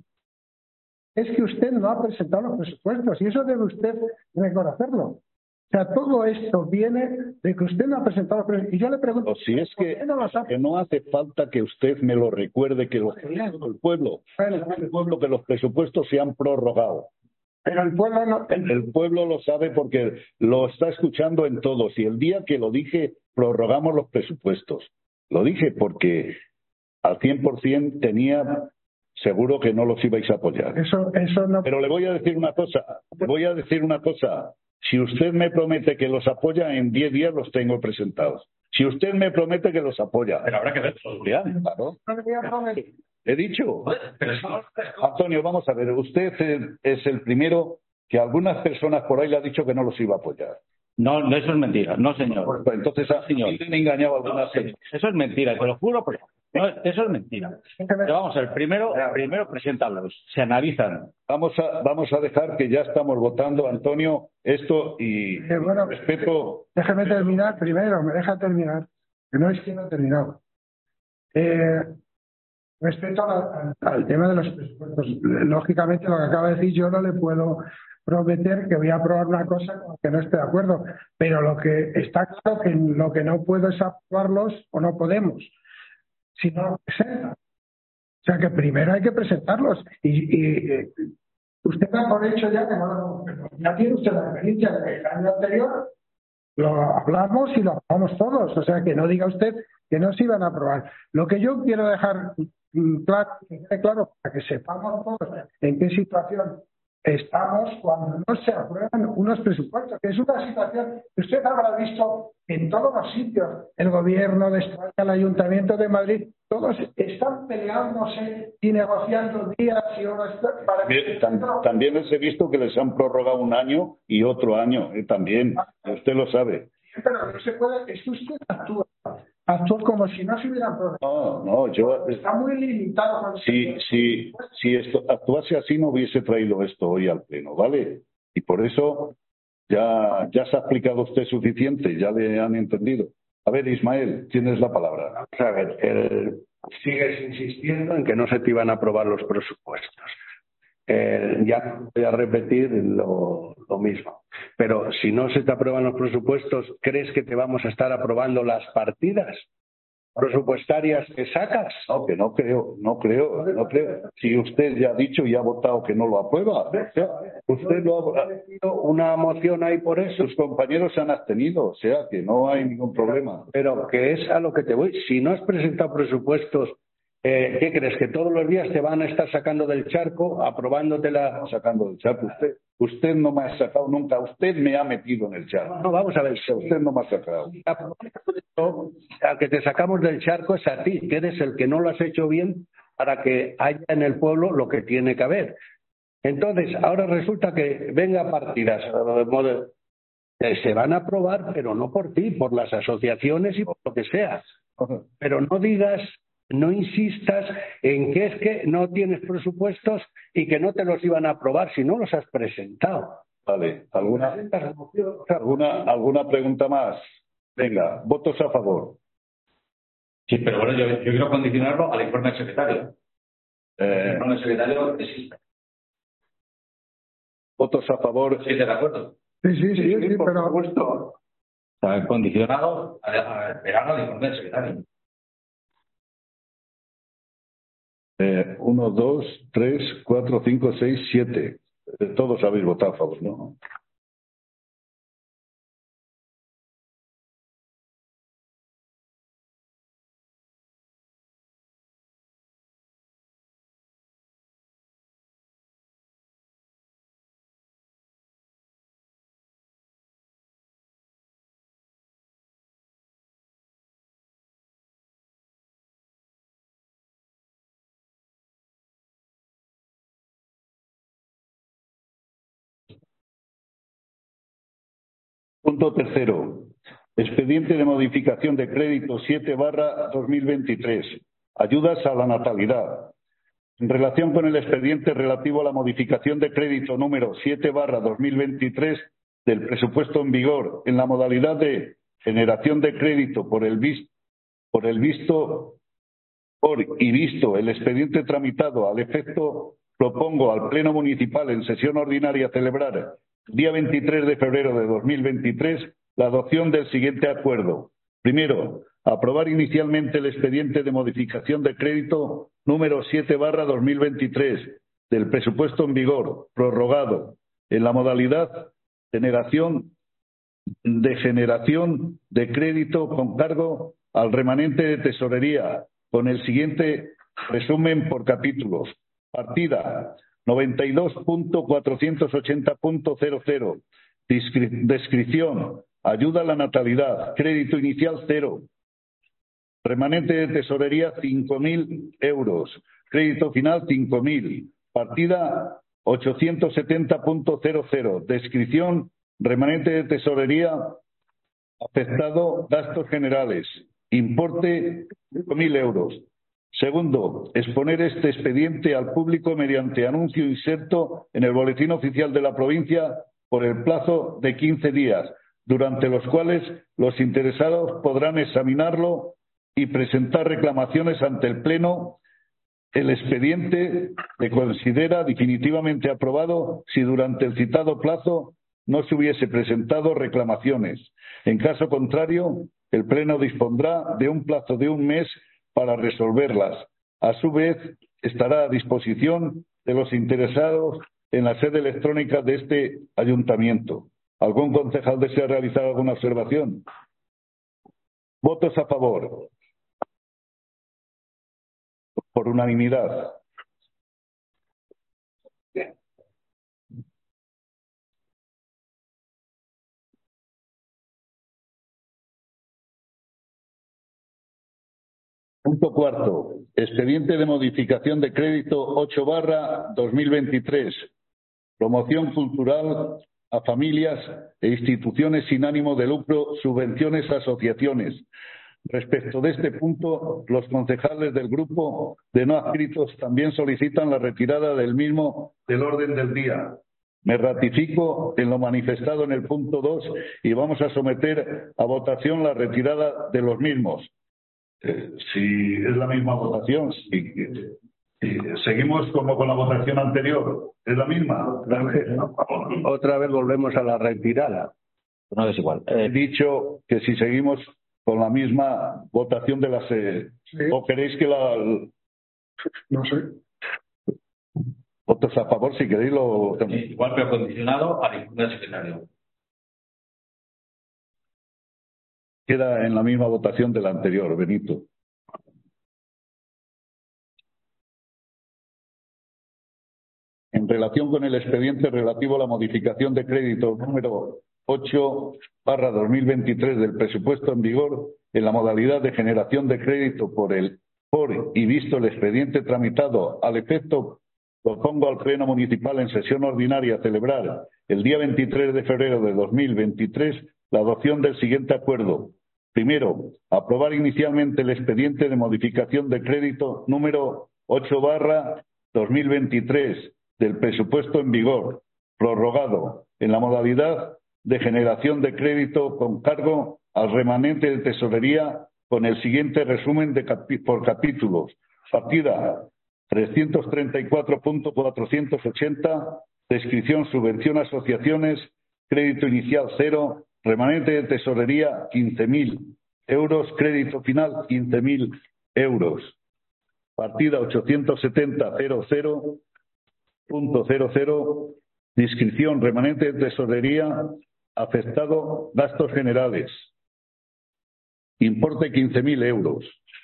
[SPEAKER 2] es que usted no ha presentado los presupuestos y eso debe usted reconocerlo. O sea, todo esto viene de que usted no ha presentado. Y yo le pregunto,
[SPEAKER 1] o si es que no, que no hace falta que usted me lo recuerde, que lo, el pueblo, bueno, el pueblo que los presupuestos se han prorrogado.
[SPEAKER 2] Pero el pueblo no.
[SPEAKER 1] El, el pueblo lo sabe porque lo está escuchando en todos. Y el día que lo dije, prorrogamos los presupuestos. Lo dije porque al cien por ciento tenía seguro que no los ibais a apoyar.
[SPEAKER 2] Eso, eso no.
[SPEAKER 1] Pero le voy a decir una cosa. Le voy a decir una cosa. Si usted me promete que los apoya, en diez días los tengo presentados. Si usted me promete que los apoya.
[SPEAKER 3] Pero habrá que ver seguridad.
[SPEAKER 1] Claro. He dicho. Antonio, vamos a ver. Usted es el primero que algunas personas por ahí le ha dicho que no los iba a apoyar.
[SPEAKER 3] No, no, eso es mentira. No, señor.
[SPEAKER 1] Pues entonces, señor, me han engañado a algunas
[SPEAKER 3] no, eso es mentira, te lo juro. Pero no, eso es mentira. Pero vamos a ver, primero, primero preséntalos, se analizan.
[SPEAKER 1] Vamos a, vamos a dejar que ya estamos votando, Antonio, esto y
[SPEAKER 2] eh, bueno,
[SPEAKER 1] respeto.
[SPEAKER 2] Déjeme terminar primero, me deja terminar, que no es que no he terminado. Eh, respecto a la, al tema de los presupuestos, lógicamente lo que acaba de decir yo no le puedo prometer que voy a aprobar una cosa con la que no esté de acuerdo, pero lo que está claro que lo que no puedo es aprobarlos o no podemos. Si no lo presentan. O sea que primero hay que presentarlos. Y, y usted da por hecho ya que no, ya tiene usted la experiencia del año anterior, lo hablamos y lo hablamos todos. O sea que no diga usted que no se iban a aprobar. Lo que yo quiero dejar claro, claro para que sepamos todos en qué situación estamos cuando no se aprueban unos presupuestos, que es una situación que usted habrá visto en todos los sitios. El gobierno de España, el Ayuntamiento de Madrid, todos están peleándose y negociando días y horas para
[SPEAKER 1] que... También les he visto que les han prorrogado un año y otro año, eh, también, usted lo sabe.
[SPEAKER 2] Pero no se puede, es que usted actúa, actúa como si no se hubieran prorrogado.
[SPEAKER 1] No, no, yo...
[SPEAKER 2] Está muy limitado.
[SPEAKER 1] Si, si, si esto actuase así no hubiese traído esto hoy al Pleno, ¿vale? Y por eso Ya, ya se ha explicado usted suficiente, ya le han entendido. A ver, Ismael, tienes la palabra.
[SPEAKER 4] Vamos a ver, el, sigues insistiendo en que no se te iban a aprobar los presupuestos. Eh, ya voy a repetir lo, lo mismo. Pero si no se te aprueban los presupuestos, ¿crees que te vamos a estar aprobando las partidas presupuestarias que sacas?
[SPEAKER 1] No, que no creo, no creo, no creo. Si usted ya ha dicho y ha votado que no lo aprueba, o sea, usted lo ha
[SPEAKER 4] metido una moción ahí por eso.
[SPEAKER 1] Sus compañeros se han abstenido, o sea que no hay ningún problema.
[SPEAKER 4] Pero que es a lo que te voy. Si no has presentado presupuestos, eh, ¿qué crees? ¿Que todos los días te van a estar sacando del charco, aprobándotela?
[SPEAKER 1] Sacando del charco. Usted, usted no me ha sacado nunca, usted me ha metido en el charco.
[SPEAKER 4] No, vamos a ver.
[SPEAKER 1] Usted no me ha sacado.
[SPEAKER 4] Al que te sacamos del charco es a ti, que eres el que no lo has hecho bien para que haya en el pueblo lo que tiene que haber. Entonces, ahora resulta que venga partidas, se van a aprobar, pero no por ti, por las asociaciones y por lo que sea. Pero no digas, no insistas en que es que no tienes presupuestos y que no te los iban a aprobar si no los has presentado.
[SPEAKER 1] Vale, ¿alguna, alguna, alguna pregunta más? Venga, votos a favor.
[SPEAKER 3] Sí, pero bueno, yo, yo quiero condicionarlo al informe del secretario.
[SPEAKER 1] Eh,
[SPEAKER 3] el informe del secretario existe.
[SPEAKER 1] ¿Votos a favor?
[SPEAKER 3] ¿Sí, de acuerdo?
[SPEAKER 2] Sí, sí, sí, sí, sí,
[SPEAKER 1] por
[SPEAKER 2] pero
[SPEAKER 1] supuesto.
[SPEAKER 3] Está condicionado a, a esperar al informe del secretario.
[SPEAKER 1] Eh, uno, dos, tres, cuatro, cinco, seis, siete. Eh, todos habéis votado a favor, ¿no? Punto tercero. Expediente de modificación de crédito siete barra dos mil veintitrés. Ayudas a la natalidad. En relación con el expediente relativo a la modificación de crédito número siete barra dos mil veintitrés del presupuesto en vigor en la modalidad de generación de crédito por el visto, por el visto por y visto el expediente tramitado al efecto, propongo al Pleno Municipal en sesión ordinaria celebrar día veintitrés de febrero de dos mil veintitrés la adopción del siguiente acuerdo. Primero, aprobar inicialmente el expediente de modificación de crédito número siete barra dos mil veintitrés del presupuesto en vigor, prorrogado, en la modalidad generación de generación de crédito con cargo al remanente de tesorería, con el siguiente resumen por capítulos. Partida noventa y dos punto cuatrocientos ochenta punto cero cero. Descripción. Ayuda a la natalidad. Crédito inicial cero. Remanente de tesorería cinco mil euros. Crédito final cinco mil. Partida ochocientos setenta punto cero cero. Descripción. Remanente de tesorería afectado gastos generales. Importe cinco mil euros. Segundo, exponer este expediente al público mediante anuncio inserto en el Boletín Oficial de la Provincia por el plazo de quince días, durante los cuales los interesados podrán examinarlo y presentar reclamaciones ante el Pleno. El expediente se considera definitivamente aprobado si durante el citado plazo no se hubiese presentado reclamaciones. En caso contrario, el Pleno dispondrá de un plazo de un mes para resolverlas. A su vez, estará a disposición de los interesados en la sede electrónica de este ayuntamiento. ¿Algún concejal desea realizar alguna observación? ¿Votos a favor? Por unanimidad. Punto cuarto. Expediente de modificación de crédito ocho barra dos mil veintitrés. Promoción cultural a familias e instituciones sin ánimo de lucro, subvenciones a asociaciones. Respecto de este punto, los concejales del grupo de no adscritos también solicitan la retirada del mismo del orden del día. Me ratifico en lo manifestado en el punto dos y vamos a someter a votación la retirada de los mismos. Eh, si es la misma votación, si, si seguimos como con la votación anterior, ¿es la misma?
[SPEAKER 4] Otra vez, otra vez volvemos a la retirada.
[SPEAKER 3] No es igual.
[SPEAKER 1] He dicho que si seguimos con la misma votación de las... Eh,
[SPEAKER 2] Sí.
[SPEAKER 1] ¿O queréis que la...
[SPEAKER 2] No sé.
[SPEAKER 1] Votos a favor, si queréis lo...
[SPEAKER 3] Sí, igual, pero condicionado al informe del secretario.
[SPEAKER 1] Queda en la misma votación de la anterior, Benito. En relación con el expediente relativo a la modificación de crédito número ocho barra dos mil veintitrés del presupuesto en vigor en la modalidad de generación de crédito por el por y visto el expediente tramitado al efecto, propongo al Pleno Municipal en sesión ordinaria a celebrar el día veintitrés de febrero de dos mil veintitrés la adopción del siguiente acuerdo. Primero, aprobar inicialmente el expediente de modificación de crédito número ocho barra dos mil veintitrés del presupuesto en vigor, prorrogado en la modalidad de generación de crédito con cargo al remanente de tesorería con el siguiente resumen de capi por capítulos. Partida trescientos treinta y cuatro punto cuatrocientos ochenta, descripción, subvención, asociaciones, crédito inicial cero, remanente de tesorería quince mil euros, crédito final quince mil euros. Partida ochocientos setenta punto cero cero, descripción, remanente de tesorería, afectado, gastos generales. Importe quince mil euros.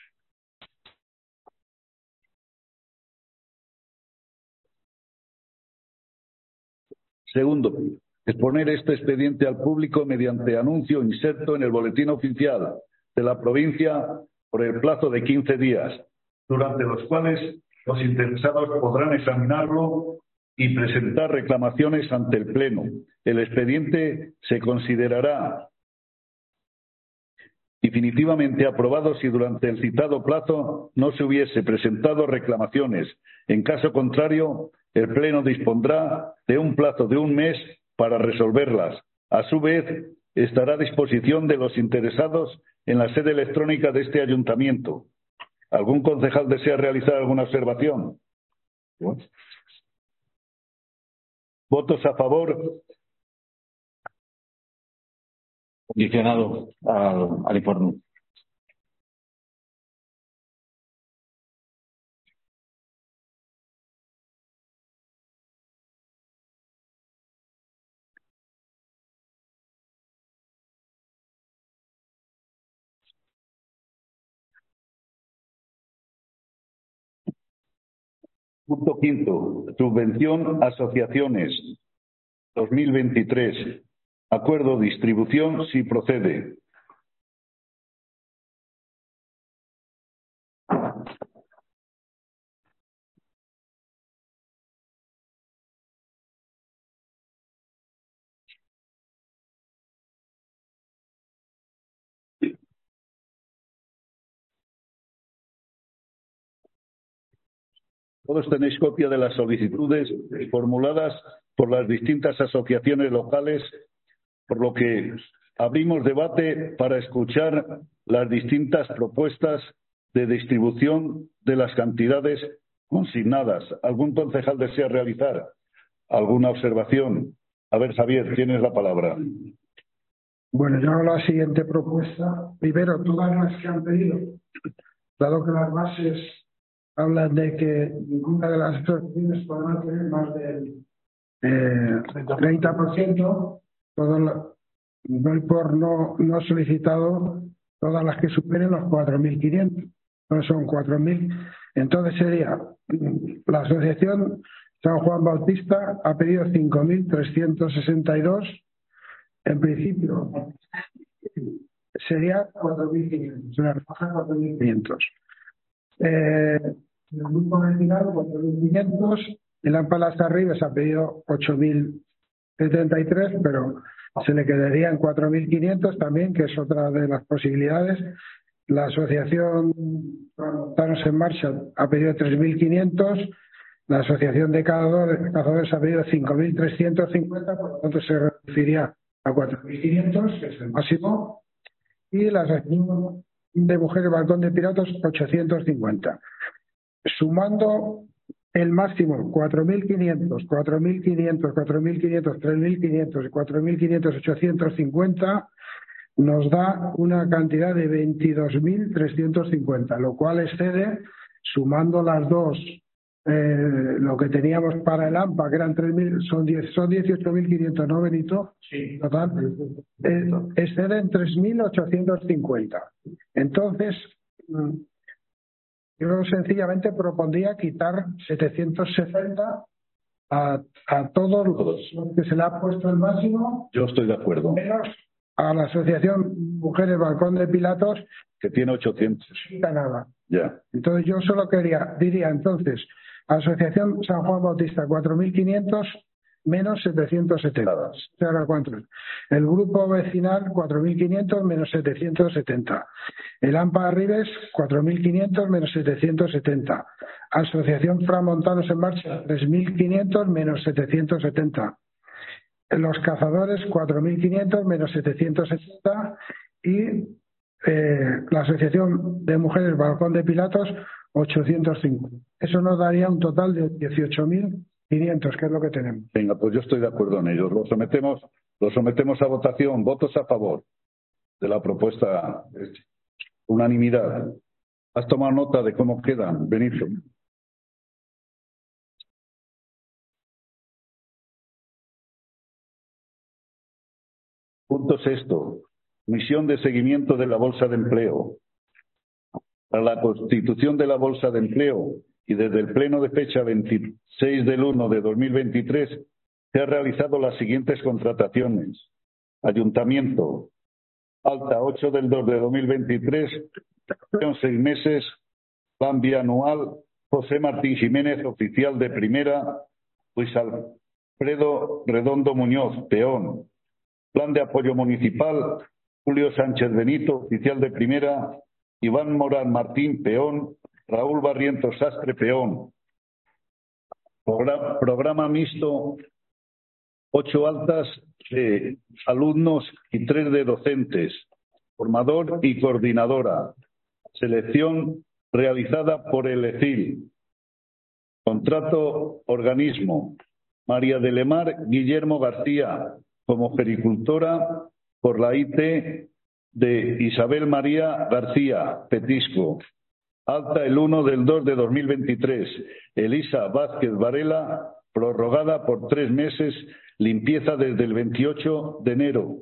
[SPEAKER 1] Segundo, exponer este expediente al público mediante anuncio inserto en el boletín oficial de la provincia por el plazo de quince días, durante los cuales los interesados podrán examinarlo y presentar reclamaciones ante el Pleno. El expediente se considerará definitivamente aprobado si durante el citado plazo no se hubiese presentado reclamaciones. En caso contrario, el Pleno dispondrá de un plazo de un mes para resolverlas. A su vez, estará a disposición de los interesados en la sede electrónica de este ayuntamiento. ¿Algún concejal desea realizar alguna observación? ¿Votos a favor?
[SPEAKER 3] Condicionado al, al informe.
[SPEAKER 1] Punto quinto. Subvención asociaciones dos mil veintitrés. Acuerdo distribución si procede. Todos tenéis copia de las solicitudes formuladas por las distintas asociaciones locales, por lo que abrimos debate para escuchar las distintas propuestas de distribución de las cantidades consignadas. ¿Algún concejal desea realizar alguna observación? A ver, Javier, tienes la palabra.
[SPEAKER 2] Bueno, yo hago la siguiente propuesta. Primero, todas las que han pedido, dado que las bases hablan de que ninguna de las asociaciones podrá tener más del eh, treinta por ciento, todo lo, doy por no, no solicitado todas las que superen los cuatro mil quinientos. No son cuatro mil. Entonces sería, la asociación San Juan Bautista ha pedido cinco mil trescientos sesenta y dos. En principio sería cuatro mil quinientos, una rebaja cuatro mil quinientos. Eh, el grupo vecinal cuatro mil quinientos, el Ampalas Arribes ha pedido ocho mil setenta y tres, pero se le quedarían cuatro mil quinientos también, que es otra de las posibilidades. La asociación Montanos en Marcha ha pedido tres mil quinientos La Asociación de Cazadores, cazadores ha pedido cinco mil trescientos cincuenta, por lo tanto se reduciría a cuatro mil quinientos, que es el máximo, y la Asociación de Mujeres Balcón de Piratas ochocientos cincuenta. Sumando el máximo cuatro mil quinientos, cuatro mil quinientos, cuatro mil quinientos, tres mil quinientos y cuatro mil quinientos, ochocientos cincuenta, nos da una cantidad de veintidós mil trescientos cincuenta, lo cual excede, sumando las dos, eh, lo que teníamos para el AMPA, que eran tres mil, son, son dieciocho mil quinientos, ¿no, Benito? Sí. Total, eh, excede en tres mil ochocientos cincuenta. Entonces, yo sencillamente propondría quitar setecientos sesenta a, a todos los que se le ha puesto el máximo.
[SPEAKER 1] Yo estoy de acuerdo.
[SPEAKER 2] Menos a la Asociación Mujeres Balcón de Pilatos,
[SPEAKER 1] que tiene ochocientos.
[SPEAKER 2] No nada.
[SPEAKER 1] Ya.
[SPEAKER 2] Entonces yo solo quería, diría entonces, Asociación San Juan Bautista cuatro mil quinientos menos setecientos setenta. El grupo vecinal cuatro mil quinientos menos setecientos setenta. El AMPA Arribes cuatro mil quinientos menos setecientos setenta. Asociación Framontanos en Marcha tres mil quinientos menos setecientos setenta. Los cazadores cuatro mil quinientos menos setecientos setenta y eh, la Asociación de Mujeres Balcón de Pilatos ochocientos cinco. Eso nos daría un total de dieciocho mil quinientos, que es lo que tenemos.
[SPEAKER 1] Venga, pues yo estoy de acuerdo en ello. Lo sometemos, lo sometemos a votación. Votos a favor de la propuesta. Unanimidad. ¿Has tomado nota de cómo quedan, Benito? Punto sexto. Misión de seguimiento de la Bolsa de Empleo. Para la constitución de la Bolsa de Empleo y desde el pleno de fecha veintiséis del uno de dos mil veintitrés se han realizado las siguientes contrataciones. Ayuntamiento, alta ocho del dos de dos mil veintitrés, seis meses, plan bianual, José Martín Jiménez, oficial de primera, Luis Alfredo Redondo Muñoz, peón. Plan de apoyo municipal, Julio Sánchez Benito, oficial de primera, Iván Morán Martín, peón, Raúl Barrientos Sastre, peón. Programa, programa mixto, ocho altas de alumnos y tres de docentes, formador y coordinadora. Selección realizada por el E C I L. Contrato organismo. María de Lemar Guillermo García, como pericultora por la I T de Isabel María García, Petisco. Alta el uno del dos de dos mil veintitrés. Elisa Vázquez Varela, prorrogada por tres meses, limpieza desde el veintiocho de enero.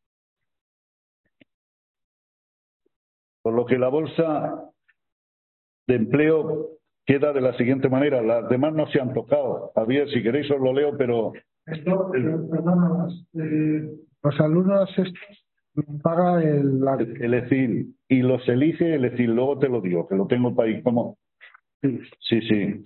[SPEAKER 1] Por lo que la bolsa de empleo queda de la siguiente manera. Las demás no se han tocado. Javier, si queréis os lo leo, pero...
[SPEAKER 2] Esto, perdón, eh, los alumnos estos paga el, la...
[SPEAKER 1] el E C I L y los elige el E C I L. Luego te lo digo, que lo tengo para ahí como... Sí, sí. sí.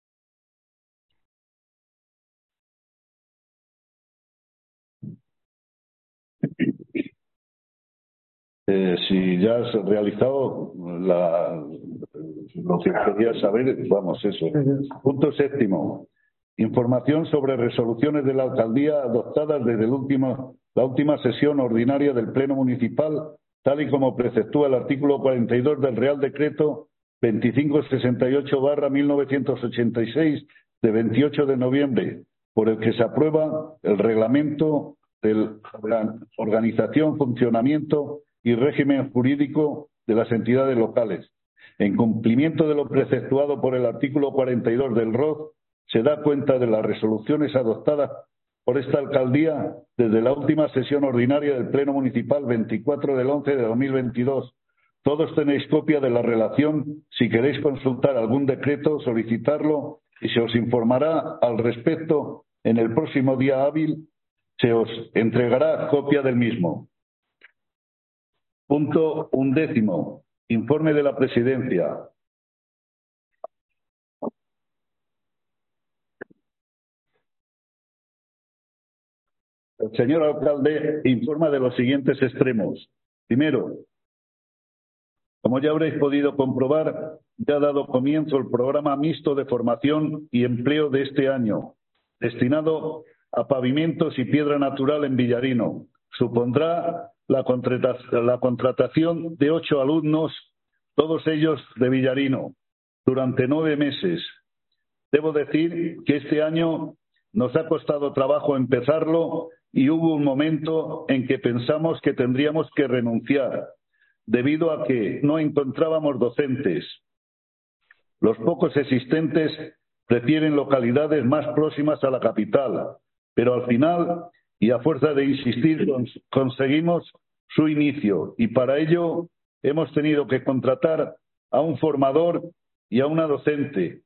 [SPEAKER 1] Eh, si ya has realizado la, lo que querías saber, vamos, eso. Punto séptimo. Información sobre resoluciones de la alcaldía adoptadas desde el último, la última sesión ordinaria del Pleno Municipal, tal y como preceptúa el artículo cuarenta y dos del Real Decreto veinticinco sesenta y ocho barra mil novecientos ochenta y seis de veintiocho de noviembre, por el que se aprueba el reglamento de la organización, funcionamiento y régimen jurídico de las entidades locales. En cumplimiento de lo preceptuado por el artículo cuarenta y dos del R O D, se da cuenta de las resoluciones adoptadas por esta alcaldía desde la última sesión ordinaria del Pleno Municipal veinticuatro del once de dos mil veintidós. Todos tenéis copia de la relación. Si queréis consultar algún decreto, solicitarlo y se os informará al respecto en el próximo día hábil. Se os entregará copia del mismo. Punto undécimo. Informe de la Presidencia. El señor alcalde informa de los siguientes extremos. Primero, Como ya habréis podido comprobar, ya ha dado comienzo el programa mixto de formación y empleo de este año, destinado a pavimentos y piedra natural en Villarino. Supondrá la, la contratación de ocho alumnos, todos ellos de Villarino, durante nueve meses. Debo decir que este año nos ha costado trabajo empezarlo y hubo un momento en que pensamos que tendríamos que renunciar, debido a que no encontrábamos docentes. Los pocos existentes prefieren localidades más próximas a la capital, pero al final, y a fuerza de insistir, cons- conseguimos su inicio y para ello hemos tenido que contratar a un formador y a una docente,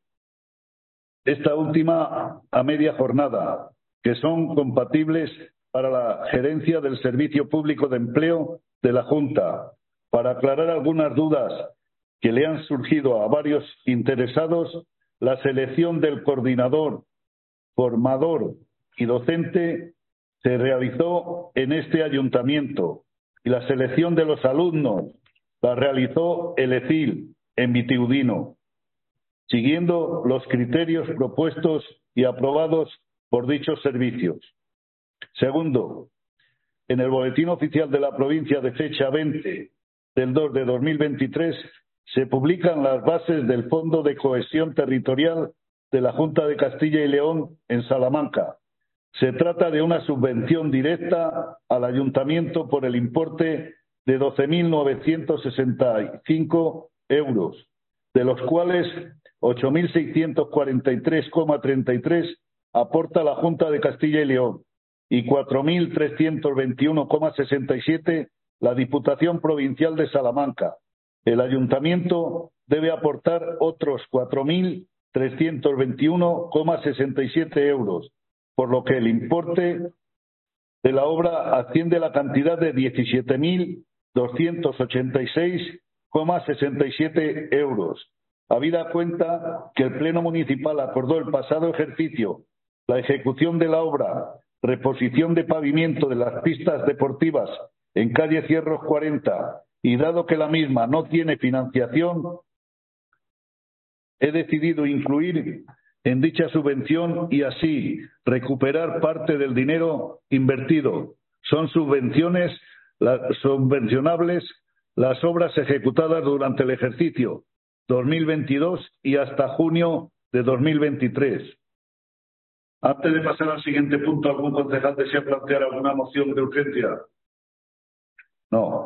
[SPEAKER 1] esta última a media jornada, que son compatibles para la gerencia del Servicio Público de Empleo de la Junta, para aclarar algunas dudas que le han surgido a varios interesados. La selección del coordinador, formador y docente se realizó en este ayuntamiento y la selección de los alumnos la realizó el E C I L en Vitigudino, siguiendo los criterios propuestos y aprobados por dichos servicios. Segundo, en el Boletín Oficial de la Provincia de fecha veinte del dos de dos mil veintitrés se publican las bases del Fondo de Cohesión Territorial de la Junta de Castilla y León en Salamanca. Se trata de una subvención directa al ayuntamiento por el importe de doce mil novecientos sesenta y cinco euros, de los cuales ocho mil seiscientos cuarenta y tres coma treinta y tres aporta la Junta de Castilla y León y cuatro mil trescientos veintiuno coma sesenta y siete la Diputación Provincial de Salamanca. El ayuntamiento debe aportar otros cuatro mil trescientos veintiuno coma sesenta y siete euros, por lo que el importe de la obra asciende a la cantidad de diecisiete mil doscientos ochenta y seis coma sesenta y siete euros. Habida cuenta que el Pleno Municipal acordó el pasado ejercicio la ejecución de la obra reposición de pavimento de las pistas deportivas en calle Cierros cuarenta y dado que la misma no tiene financiación, he decidido incluir en dicha subvención y así recuperar parte del dinero invertido. Son subvenciones las, subvencionables las obras ejecutadas durante el ejercicio dos mil veintidós y hasta junio de dos mil veintitrés. Antes de pasar al siguiente punto, ¿algún concejal desea plantear alguna moción de urgencia? No.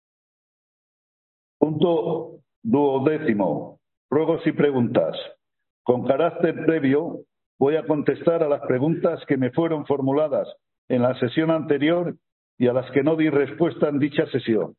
[SPEAKER 1] Punto duodécimo. Ruegos y preguntas. Con carácter previo, voy a contestar a las preguntas que me fueron formuladas en la sesión anterior y a las que no di respuesta en dicha sesión.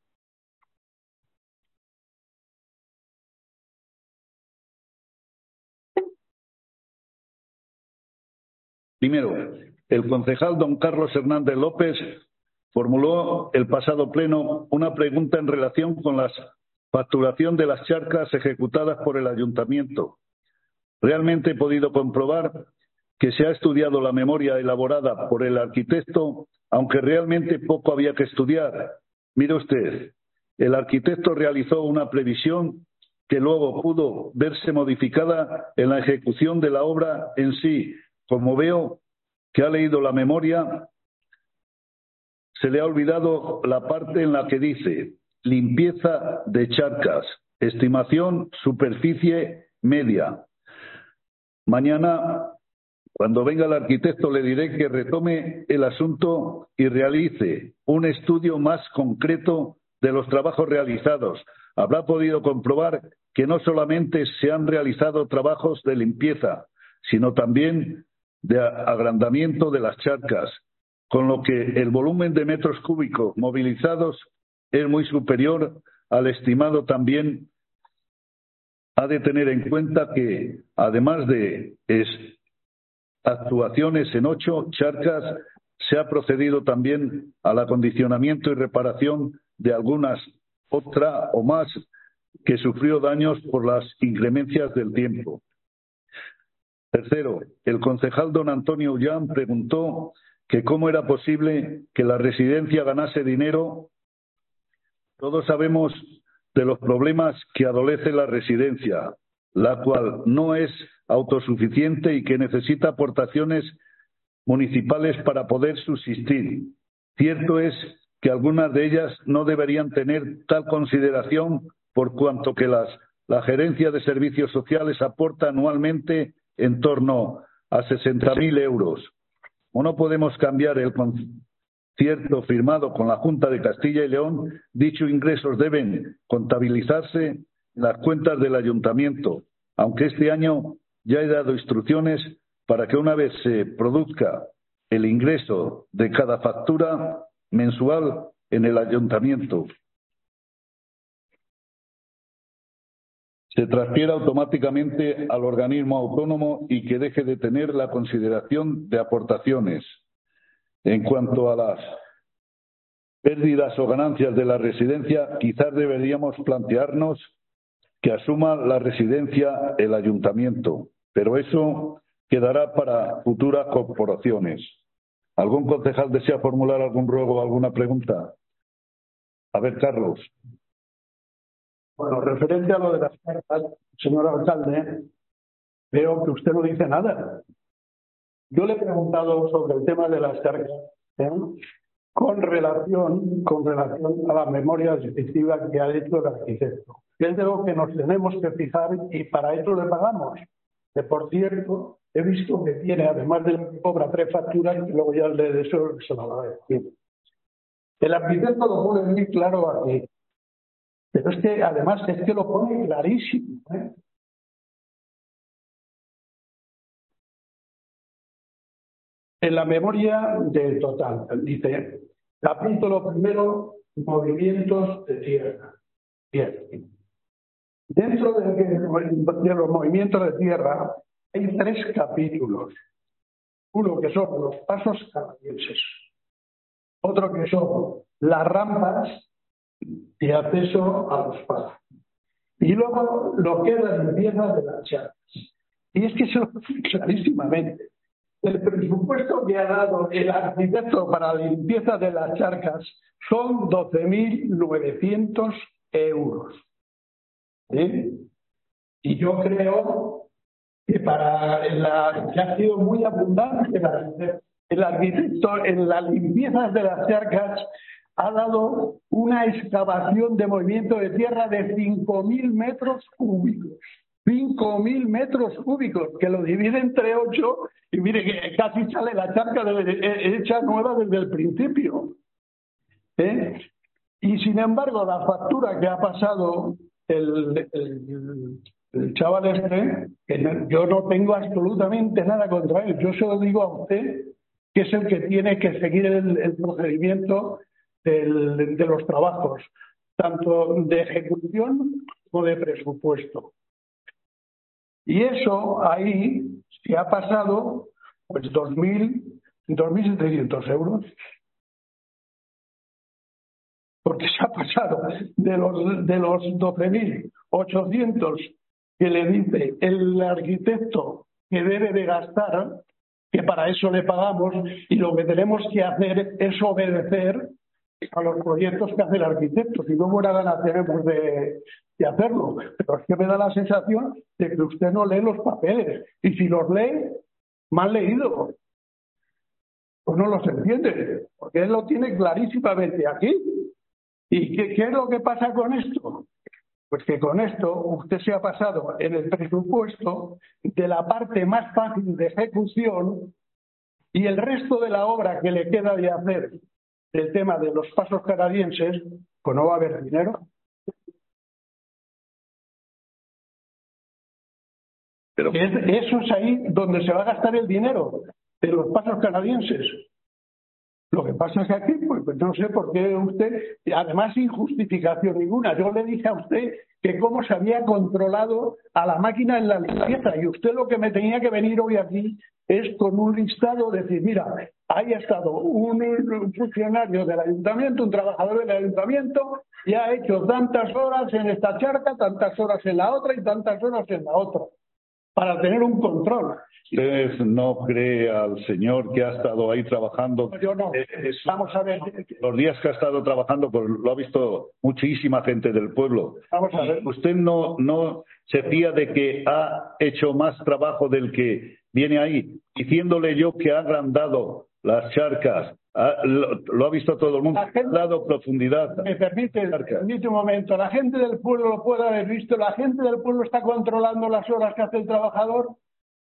[SPEAKER 1] Primero, el concejal don Carlos Hernández López formuló el pasado pleno una pregunta en relación con la facturación de las charcas ejecutadas por el ayuntamiento. Realmente he podido comprobar que se ha estudiado la memoria elaborada por el arquitecto, aunque realmente poco había que estudiar. Mire usted, el arquitecto realizó una previsión que luego pudo verse modificada en la ejecución de la obra en sí. Como veo que ha leído la memoria, se le ha olvidado la parte en la que dice limpieza de charcas, estimación superficie media. Mañana, cuando venga el arquitecto, le diré que retome el asunto y realice un estudio más concreto de los trabajos realizados. Habrá podido comprobar que no solamente se han realizado trabajos de limpieza, sino también de agrandamiento de las charcas, con lo que el volumen de metros cúbicos movilizados es muy superior al estimado. También ha de tener en cuenta que, además de es, actuaciones en ocho charcas, se ha procedido también al acondicionamiento y reparación de algunas, otra o más, que sufrió daños por las inclemencias del tiempo. Tercero, el concejal don Antonio Ullán preguntó que cómo era posible que la residencia ganase dinero. Todos sabemos de los problemas que adolece la residencia, la cual no es autosuficiente y que necesita aportaciones municipales para poder subsistir. Cierto es que algunas de ellas no deberían tener tal consideración por cuanto que las, la Gerencia de Servicios Sociales aporta anualmente en torno a sesenta mil euros. ¿O no podemos cambiar el concierto firmado con la Junta de Castilla y León? Dichos ingresos deben contabilizarse en las cuentas del Ayuntamiento, aunque este año ya he dado instrucciones para que una vez se produzca el ingreso de cada factura mensual en el Ayuntamiento, se transfiera automáticamente al organismo autónomo y que deje de tener la consideración de aportaciones. En cuanto a las pérdidas o ganancias de la residencia, quizás deberíamos plantearnos que asuma la residencia el Ayuntamiento, pero eso quedará para futuras corporaciones. ¿Algún concejal desea formular algún ruego o alguna pregunta? A ver, Carlos.
[SPEAKER 6] Bueno, referente a lo de las cartas, señor alcalde, veo que usted no dice nada. Yo le he preguntado sobre el tema de las cartas, ¿eh? con relación con relación a la memoria descriptiva que ha hecho el arquitecto. Es de lo que nos tenemos que fijar y para eso le pagamos. Que por cierto, he visto que tiene, además de lo que cobra, tres facturas y luego ya le de eso se lo va a decir. El arquitecto lo pone muy claro aquí. Pero es que además es que lo pone clarísimo, ¿eh? En la memoria del total, dice, capítulo primero, movimientos de tierra. Bien. Dentro de, de los movimientos de tierra hay tres capítulos. Uno que son los pasos canadienses. Otro que son las rampas de acceso a los pasos. Y luego lo que es la limpieza de las charcas. Y es que eso lo dice clarísimamente. El presupuesto que ha dado el arquitecto para la limpieza de las charcas son doce mil novecientos euros. ¿Sí? Y yo creo que para la, que ha sido muy abundante el arquitecto en las limpiezas de las charcas ha dado una excavación de movimiento de tierra de cinco mil metros cúbicos. cinco mil metros cúbicos, que lo divide entre ocho y mire que casi sale la charca de, hecha nueva desde el principio. ¿Eh? Y sin embargo, la factura que ha pasado el, el, el chaval este, que yo no tengo absolutamente nada contra él, yo se lo digo a usted, que es el que tiene que seguir el, el procedimiento del, de los trabajos, tanto de ejecución como de presupuesto. Y eso ahí se ha pasado pues dos mil, dos mil setecientos euros. Porque se ha pasado de los, de los doce mil ochocientos que le dice el arquitecto que debe de gastar, que para eso le pagamos, y lo que tenemos que hacer es obedecer a los proyectos que hace el arquitecto. Si no, buena gana tenemos de, de hacerlo. Pero es que me da la sensación de que usted no lee los papeles. Y si los lee, mal leído. Pues no los entiende. Porque él lo tiene clarísimamente aquí. ¿Y qué, qué es lo que pasa con esto? Pues que con esto usted se ha pasado en el presupuesto de la parte más fácil de ejecución y el resto de la obra que le queda de hacer del tema de los pasos canadienses, pues no va a haber dinero. Pero es, eso es ahí donde se va a gastar el dinero, de los pasos canadienses. Lo que pasa es que aquí, pues, pues no sé por qué usted, además sin justificación ninguna, yo le dije a usted que cómo se había controlado a la máquina en la limpieza y usted lo que me tenía que venir hoy aquí es con un listado, decir, mira, ahí ha estado un, un funcionario del ayuntamiento, un trabajador del ayuntamiento y ha hecho tantas horas en esta charca, tantas horas en la otra y tantas horas en la otra. para tener un control.
[SPEAKER 1] ¿Usted no cree al señor que ha estado ahí trabajando?
[SPEAKER 6] Yo no.
[SPEAKER 1] Es,
[SPEAKER 6] Vamos a ver.
[SPEAKER 1] Los días que ha estado trabajando, pues lo ha visto muchísima gente del pueblo.
[SPEAKER 6] Vamos a ver.
[SPEAKER 1] ¿Usted no, no se fía de que ha hecho más trabajo del que viene ahí? Diciéndole yo que ha agrandado las charcas, ha, lo, lo ha visto todo el mundo,
[SPEAKER 6] La gente,
[SPEAKER 1] ha dado profundidad.
[SPEAKER 6] Me permite, permite un momento, la gente del pueblo lo puede haber visto, la gente del pueblo está controlando las horas que hace el trabajador.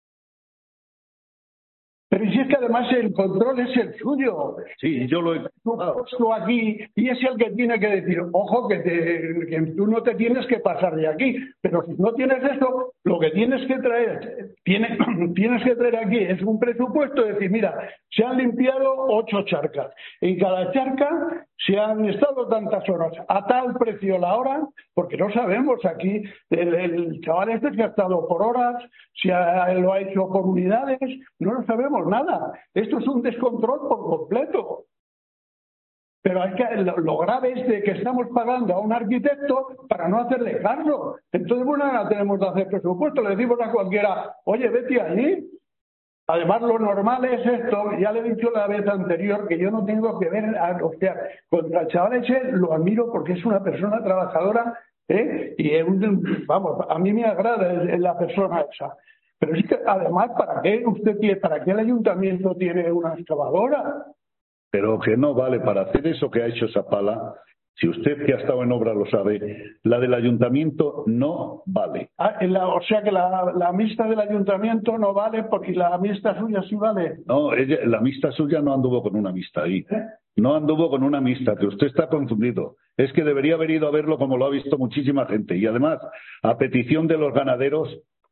[SPEAKER 6] Pero si es que además el control es el suyo.
[SPEAKER 1] Sí, yo lo he
[SPEAKER 6] puesto aquí y es el que tiene que decir, ojo, que, te, que tú no te tienes que pasar de aquí. Pero si no tienes eso, lo que tienes que traer, tienes, tienes que traer aquí es un presupuesto, de decir, mira, se han limpiado ocho charcas. En cada charca se han estado tantas horas, a tal precio la hora, porque no sabemos aquí, el, el chaval este que ha estado por horas, si ha, lo ha hecho por unidades, no lo sabemos nada. Esto es un descontrol por completo. Pero hay que, lo, lo grave es de que estamos pagando a un arquitecto para no hacerle caso. Entonces, bueno, ahora tenemos que hacer presupuesto. Le decimos a cualquiera, oye, vete allí. Además, lo normal es esto, ya le he dicho la vez anterior, que yo no tengo que ver, a, o sea, contra el chaval ese lo admiro porque es una persona trabajadora, ¿eh? Y es un, vamos, a mí me agrada la persona esa. Pero sí que, además, ¿para qué usted tiene, para qué el ayuntamiento tiene una excavadora?
[SPEAKER 1] Pero que no vale para hacer eso que ha hecho Zapala. Si usted que ha estado en obra lo sabe, la del ayuntamiento no vale.
[SPEAKER 6] Ah, la, o sea que la, la mixta del ayuntamiento no vale porque la mixta suya sí vale.
[SPEAKER 1] No, ella, la mixta suya no anduvo con una mixta ahí. ¿Eh? No anduvo con una mixta, que usted está confundido. Es que debería haber ido a verlo como lo ha visto muchísima gente. Y además, a petición de los ganaderos,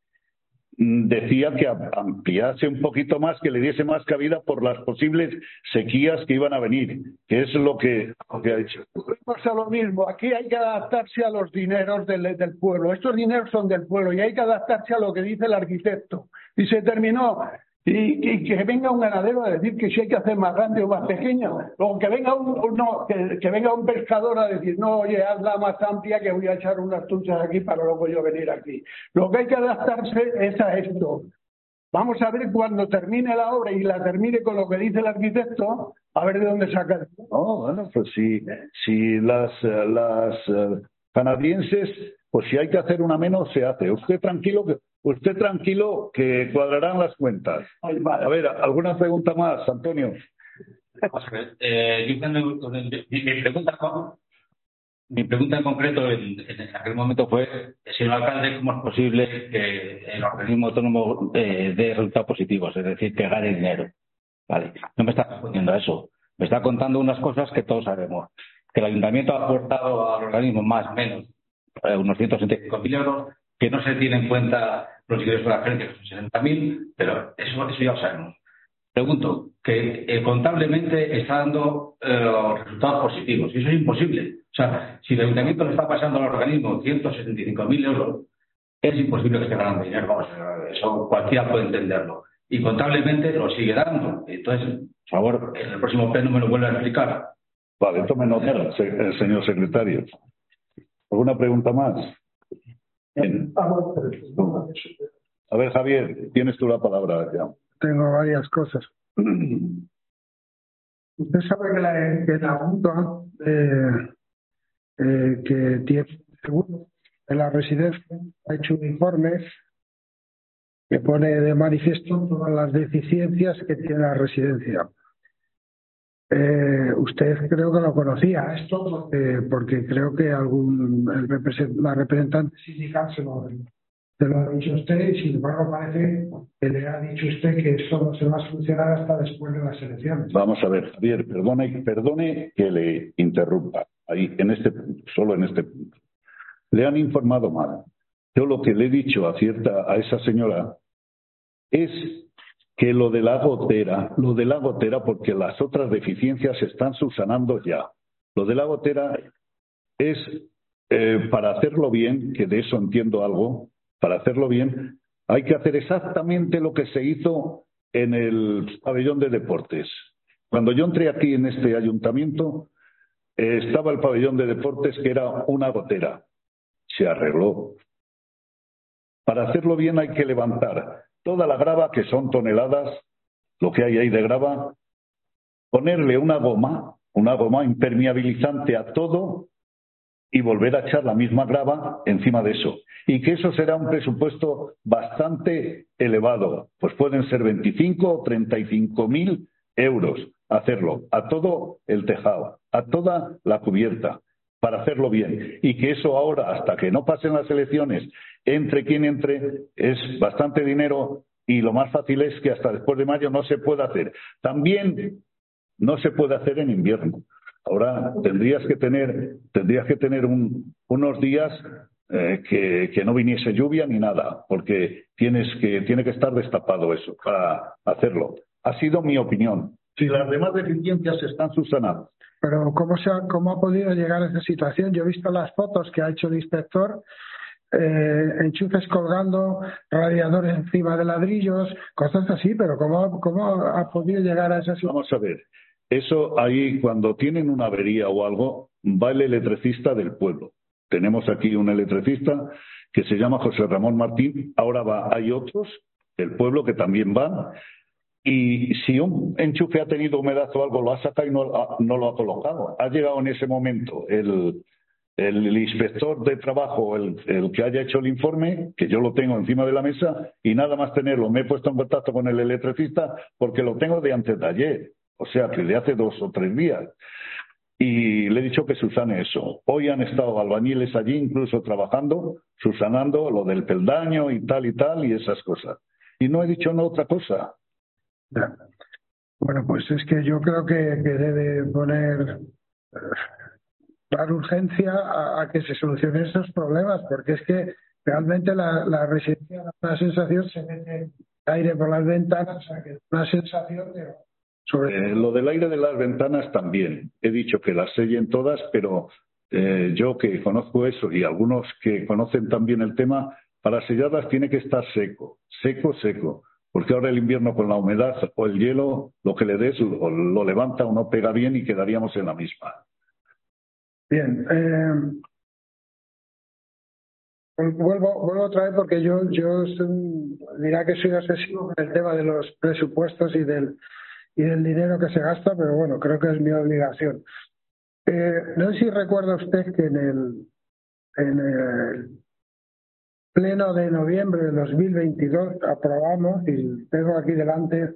[SPEAKER 1] decía que ampliase un poquito más, que le diese más cabida por las posibles sequías que iban a venir, que es lo que, lo que ha hecho.
[SPEAKER 6] Pasa lo mismo, aquí hay que adaptarse a los dineros del, del pueblo, estos dineros son del pueblo y hay que adaptarse a lo que dice el arquitecto. Y se terminó. Y, y que venga un ganadero a decir que si hay que hacer más grande o más pequeño, o que venga un no, que, que venga un pescador a decir, no, oye, hazla más amplia que voy a echar unas truchas aquí para luego yo venir aquí. Lo que hay que adaptarse es a esto. Vamos a ver cuando termine la obra y la termine con lo que dice el arquitecto, a ver de dónde saca el...
[SPEAKER 1] No, bueno, pues si, si las, las uh, canadienses, pues si hay que hacer una menos, se hace. Usted tranquilo que... Usted tranquilo que cuadrarán las cuentas. A ver, ¿alguna pregunta más, Antonio?
[SPEAKER 3] Eh, yo tengo, mi, mi, pregunta, mi pregunta en concreto en, en aquel momento fue, señor alcalde, ¿cómo es posible que el organismo autónomo eh, dé resultados positivos? Es decir, que gane dinero. Vale, no me está respondiendo a eso. Me está contando unas cosas que todos sabemos. Que el ayuntamiento ha aportado al organismo más o menos eh, unos ciento sesenta y cinco mil euros, que no se tiene en cuenta los ingresos de la gente, que son sesenta mil, pero eso, eso ya lo sabemos. Pregunto, que eh, contablemente está dando eh, resultados positivos, y eso es imposible. O sea, si el ayuntamiento le está pasando al organismo ciento setenta y cinco mil euros, es imposible que esté ganando dinero. Vamos, eso cualquiera puede entenderlo. Y contablemente lo sigue dando. Entonces, por favor, en el próximo pleno me lo vuelve a explicar.
[SPEAKER 1] Vale, tome nota, el señor secretario. ¿Alguna pregunta más? Bien. A ver, Javier, tienes tú la palabra ya.
[SPEAKER 2] Tengo varias cosas. Usted sabe que la, que la UNTOA, eh, eh, que tiene seguro en la residencia, ha hecho un informe que pone de manifiesto todas las deficiencias que tiene la residencia. Eh, usted creo que lo conocía esto porque, porque creo que algún el represent, la representante sindical se lo, se lo ha dicho usted y sin embargo parece que le ha dicho usted que esto no se va a solucionar hasta después de las elecciones.
[SPEAKER 1] Vamos a ver, Javier, perdone, perdone que le interrumpa ahí en este punto, solo en este punto. Le han informado mal. Yo lo que le he dicho a cierta a esa señora es que lo de la gotera, lo de la gotera, porque las otras deficiencias se están subsanando ya. Lo de la gotera es, eh, para hacerlo bien, que de eso entiendo algo, para hacerlo bien, hay que hacer exactamente lo que se hizo en el pabellón de deportes. Cuando yo entré aquí en este ayuntamiento, eh, estaba el pabellón de deportes que era una gotera. Se arregló. Para hacerlo bien hay que levantar toda la grava, que son toneladas, lo que hay ahí de grava, ponerle una goma, una goma impermeabilizante a todo y volver a echar la misma grava encima de eso. Y que eso será un presupuesto bastante elevado. Pues pueden ser veinticinco o treinta y cinco mil euros hacerlo, a todo el tejado, a toda la cubierta, para hacerlo bien. Y que eso ahora, hasta que no pasen las elecciones, entre quien entre, es bastante dinero y lo más fácil es que hasta después de mayo no se pueda hacer. También no se puede hacer en invierno. Ahora tendrías que tener, tendrías que tener un, unos días eh, que, que no viniese lluvia ni nada, porque tienes que, tiene que estar destapado eso para hacerlo. Ha sido mi opinión. Si las demás deficiencias están subsanadas.
[SPEAKER 2] Pero ¿cómo, se ha, ¿cómo ha podido llegar a esa situación? Yo he visto las fotos que ha hecho el inspector, eh, enchufes colgando, radiadores encima de ladrillos, cosas así, pero ¿cómo, cómo ha podido llegar a esa situación?
[SPEAKER 1] Vamos a ver. Eso ahí, cuando tienen una avería o algo, va el electricista del pueblo. Tenemos aquí un electricista que se llama José Ramón Martín. Ahora va, hay otros del pueblo que también van. Y si un enchufe ha tenido humedad o algo, lo ha sacado y no, no lo ha colocado. Ha llegado en ese momento el, el inspector de trabajo, el, el que haya hecho el informe, que yo lo tengo encima de la mesa, y nada más tenerlo. Me he puesto en contacto con el electricista porque lo tengo de antes de ayer. O sea, que de hace dos o tres días. Y le he dicho que subsane eso. Hoy han estado albañiles allí, incluso trabajando, subsanando lo del peldaño y tal y tal y esas cosas. Y no he dicho no otra cosa.
[SPEAKER 2] Ya. Bueno, pues es que yo creo que, que debe poner, dar urgencia a, a que se solucionen esos problemas, porque es que realmente la, la residencia da una sensación, se mete aire por las ventanas, o sea, que una sensación de...
[SPEAKER 1] Sobre eh, lo del aire de las ventanas también. He dicho que las sellen todas, pero eh, yo que conozco eso y algunos que conocen también el tema, para sellarlas tiene que estar seco, seco, seco. Porque ahora el invierno con la humedad o el hielo, lo que le des lo, lo levanta o no pega bien y quedaríamos en la misma.
[SPEAKER 2] Bien. Eh, vuelvo, vuelvo otra vez porque yo, yo soy, dirá que soy obsesivo con el tema de los presupuestos y del y del dinero que se gasta, pero bueno, creo que es mi obligación. Eh, no sé si recuerda usted que en el, en el pleno de noviembre de dos mil veintidós aprobamos, y tengo aquí delante,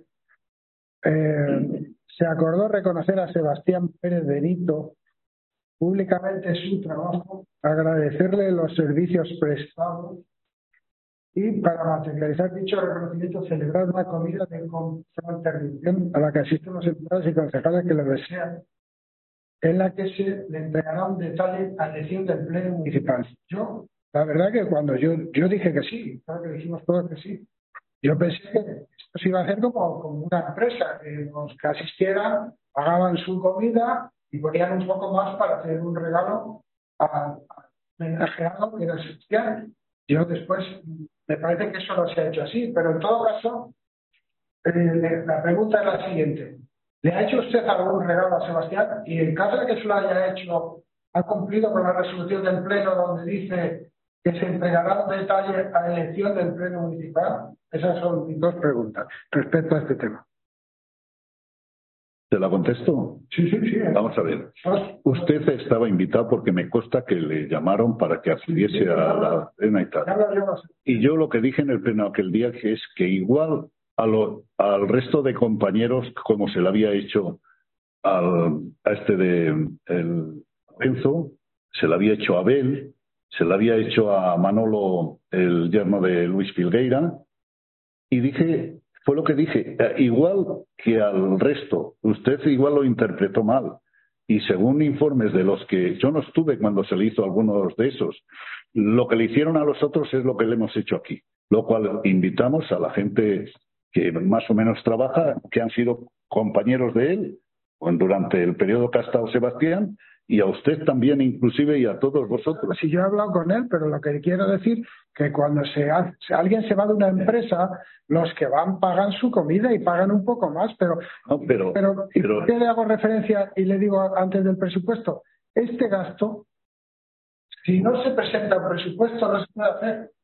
[SPEAKER 2] eh, se acordó reconocer a Sebastián Pérez Benito públicamente su trabajo, agradecerle los servicios prestados y, para materializar dicho reconocimiento, celebrar una comida de confraternización a la que asisten los empleados y concejales que lo desean, en la que se le entregará un detalle a elección del pleno municipal. Yo, la verdad que cuando yo, yo dije que sí, claro que dijimos todos que sí, yo pensé que esto se iba a hacer como, como una empresa, que los que asistieran pagaban su comida y ponían un poco más para hacer un regalo al homenajeado que era Sebastián. Yo después, me parece que eso no se ha hecho así, pero en todo caso, eh, la pregunta es la siguiente. ¿Le ha hecho usted algún regalo a Sebastián? Y en caso de que se lo haya hecho, ¿ha cumplido con la resolución del Pleno donde dice que se entregará un detalle a elección del Pleno municipal? Esas son mis dos preguntas respecto a este tema.
[SPEAKER 1] ¿Te la contesto?
[SPEAKER 2] Sí, sí, sí.
[SPEAKER 1] Vamos a ver. Usted estaba invitado porque me consta que le llamaron para que acudiese a la cena y tal. Y yo lo que dije en el pleno aquel día que es que igual a lo, al resto de compañeros, como se le había hecho al, a este de el Enzo, se le había hecho a Abel, se le había hecho a Manolo, el yerno de Luis Filgueira, y dije... Fue lo que dije, igual que al resto, usted igual lo interpretó mal. Y según informes de los que yo no estuve cuando se le hizo a algunos de esos, lo que le hicieron a los otros es lo que le hemos hecho aquí. Lo cual invitamos a la gente que más o menos trabaja, que han sido compañeros de él durante el periodo que ha estado Sebastián, y a usted también inclusive y a todos vosotros.
[SPEAKER 2] Sí, yo he hablado con él, pero lo que quiero decir que cuando se hace, si alguien se va de una empresa, los que van pagan su comida y pagan un poco más, pero
[SPEAKER 1] no, pero,
[SPEAKER 2] pero, ¿y
[SPEAKER 1] pero
[SPEAKER 2] por qué le hago referencia y le digo antes del presupuesto? Este gasto, si no se presenta un presupuesto, no se puede hacer.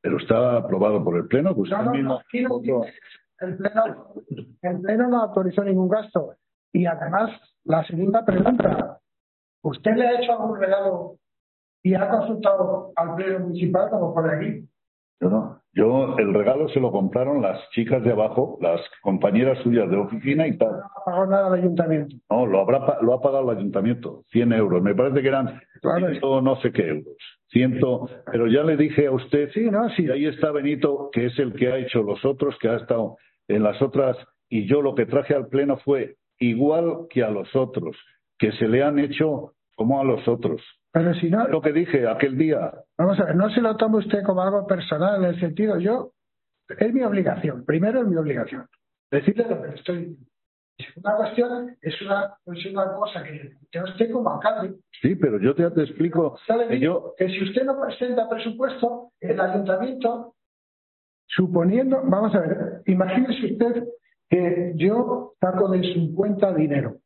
[SPEAKER 1] Pero está aprobado por el Pleno. Pues
[SPEAKER 2] No, no,
[SPEAKER 1] mismo
[SPEAKER 2] no, aquí no
[SPEAKER 1] otro...
[SPEAKER 2] el, pleno, el Pleno no autorizó ningún gasto. Y además, la segunda pregunta, ¿usted le ha hecho algún regalo y ha consultado al Pleno Municipal como por aquí?
[SPEAKER 1] Yo no. Yo el regalo se lo compraron las chicas de abajo, las compañeras suyas de oficina y tal.
[SPEAKER 2] No ha pagado nada al ayuntamiento.
[SPEAKER 1] No, lo habrá lo ha pagado el ayuntamiento, cien euros. Me parece que eran
[SPEAKER 2] Claro.
[SPEAKER 1] ciento no sé qué euros. Ciento, pero ya le dije a usted,
[SPEAKER 2] sí, no, sí.
[SPEAKER 1] Y ahí está Benito, que es el que ha hecho los otros, que ha estado en las otras, y yo lo que traje al Pleno fue igual que a los otros, que se le han hecho como a los otros.
[SPEAKER 2] Pero si no,
[SPEAKER 1] lo que dije aquel día.
[SPEAKER 2] Vamos a ver, no se lo tome usted como algo personal en el sentido, yo, es mi obligación, primero es mi obligación, decirle lo que le estoy. Una cuestión es una, es una cosa que yo estoy como alcalde.
[SPEAKER 1] Sí, pero yo te, te explico
[SPEAKER 2] que, yo... que si usted no presenta presupuesto, el ayuntamiento, suponiendo, vamos a ver, imagínese usted que yo saco de su cuenta dinero,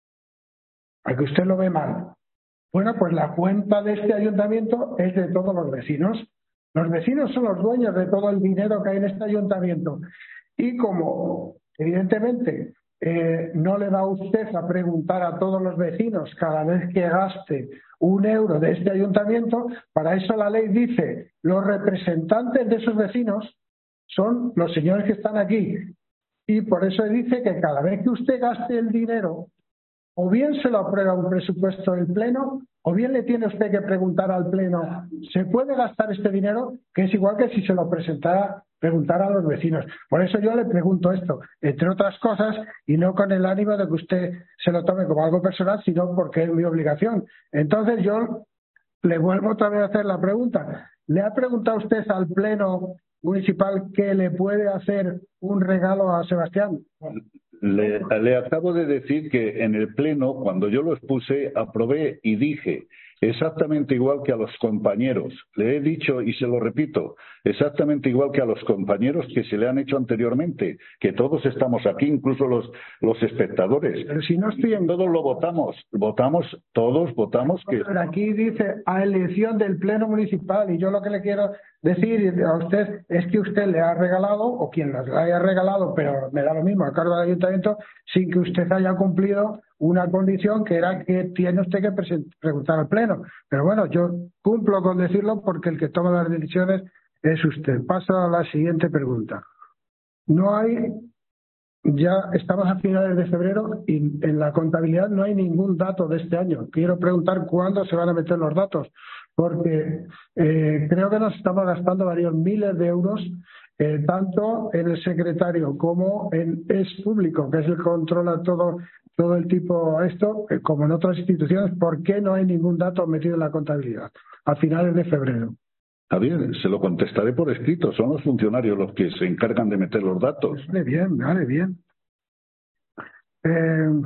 [SPEAKER 2] a que usted lo ve mal. Bueno, pues la cuenta de este ayuntamiento es de todos los vecinos. Los vecinos son los dueños de todo el dinero que hay en este ayuntamiento. Y como, evidentemente, eh, no le va a usted a preguntar a todos los vecinos cada vez que gaste un euro de este ayuntamiento, para eso la ley dice, los representantes de esos vecinos son los señores que están aquí. Y por eso dice que cada vez que usted gaste el dinero, o bien se lo aprueba un presupuesto del Pleno, o bien le tiene usted que preguntar al Pleno, ¿se puede gastar este dinero? Que es igual que si se lo presentara, preguntar a los vecinos. Por eso yo le pregunto esto, entre otras cosas, y no con el ánimo de que usted se lo tome como algo personal, sino porque es mi obligación. Entonces yo le vuelvo otra vez a hacer la pregunta. ¿Le ha preguntado usted al Pleno Municipal que le puede hacer un regalo a Sebastián?
[SPEAKER 1] Le, le acabo de decir que en el Pleno, cuando yo lo expuse, aprobé y dije exactamente igual que a los compañeros. Le he dicho, y se lo repito, exactamente igual que a los compañeros que se le han hecho anteriormente, que todos estamos aquí, incluso los, los espectadores.
[SPEAKER 2] Pero si no estoy en...
[SPEAKER 1] Todos lo votamos, votamos, todos votamos que...
[SPEAKER 2] Pero aquí dice a elección del Pleno Municipal, y yo lo que le quiero decir a usted es que usted le ha regalado, o quien le haya regalado, pero me da lo mismo, a cargo del ayuntamiento, sin que usted haya cumplido una condición que era que tiene usted que preguntar al Pleno. Pero bueno, yo cumplo con decirlo porque el que toma las decisiones es usted. Paso a la siguiente pregunta. No hay, ya estamos a finales de febrero y en la contabilidad no hay ningún dato de este año. Quiero preguntar cuándo se van a meter los datos, porque eh, creo que nos estamos gastando varios miles de euros, eh, tanto en el secretario como en Es Público, que es el que controla todo, todo el tipo esto, eh, como en otras instituciones. ¿Por qué no hay ningún dato metido en la contabilidad a finales de febrero?
[SPEAKER 1] Está bien, se lo contestaré por escrito. Son los funcionarios los que se encargan de meter los datos.
[SPEAKER 2] Vale, bien, vale, bien. Eh,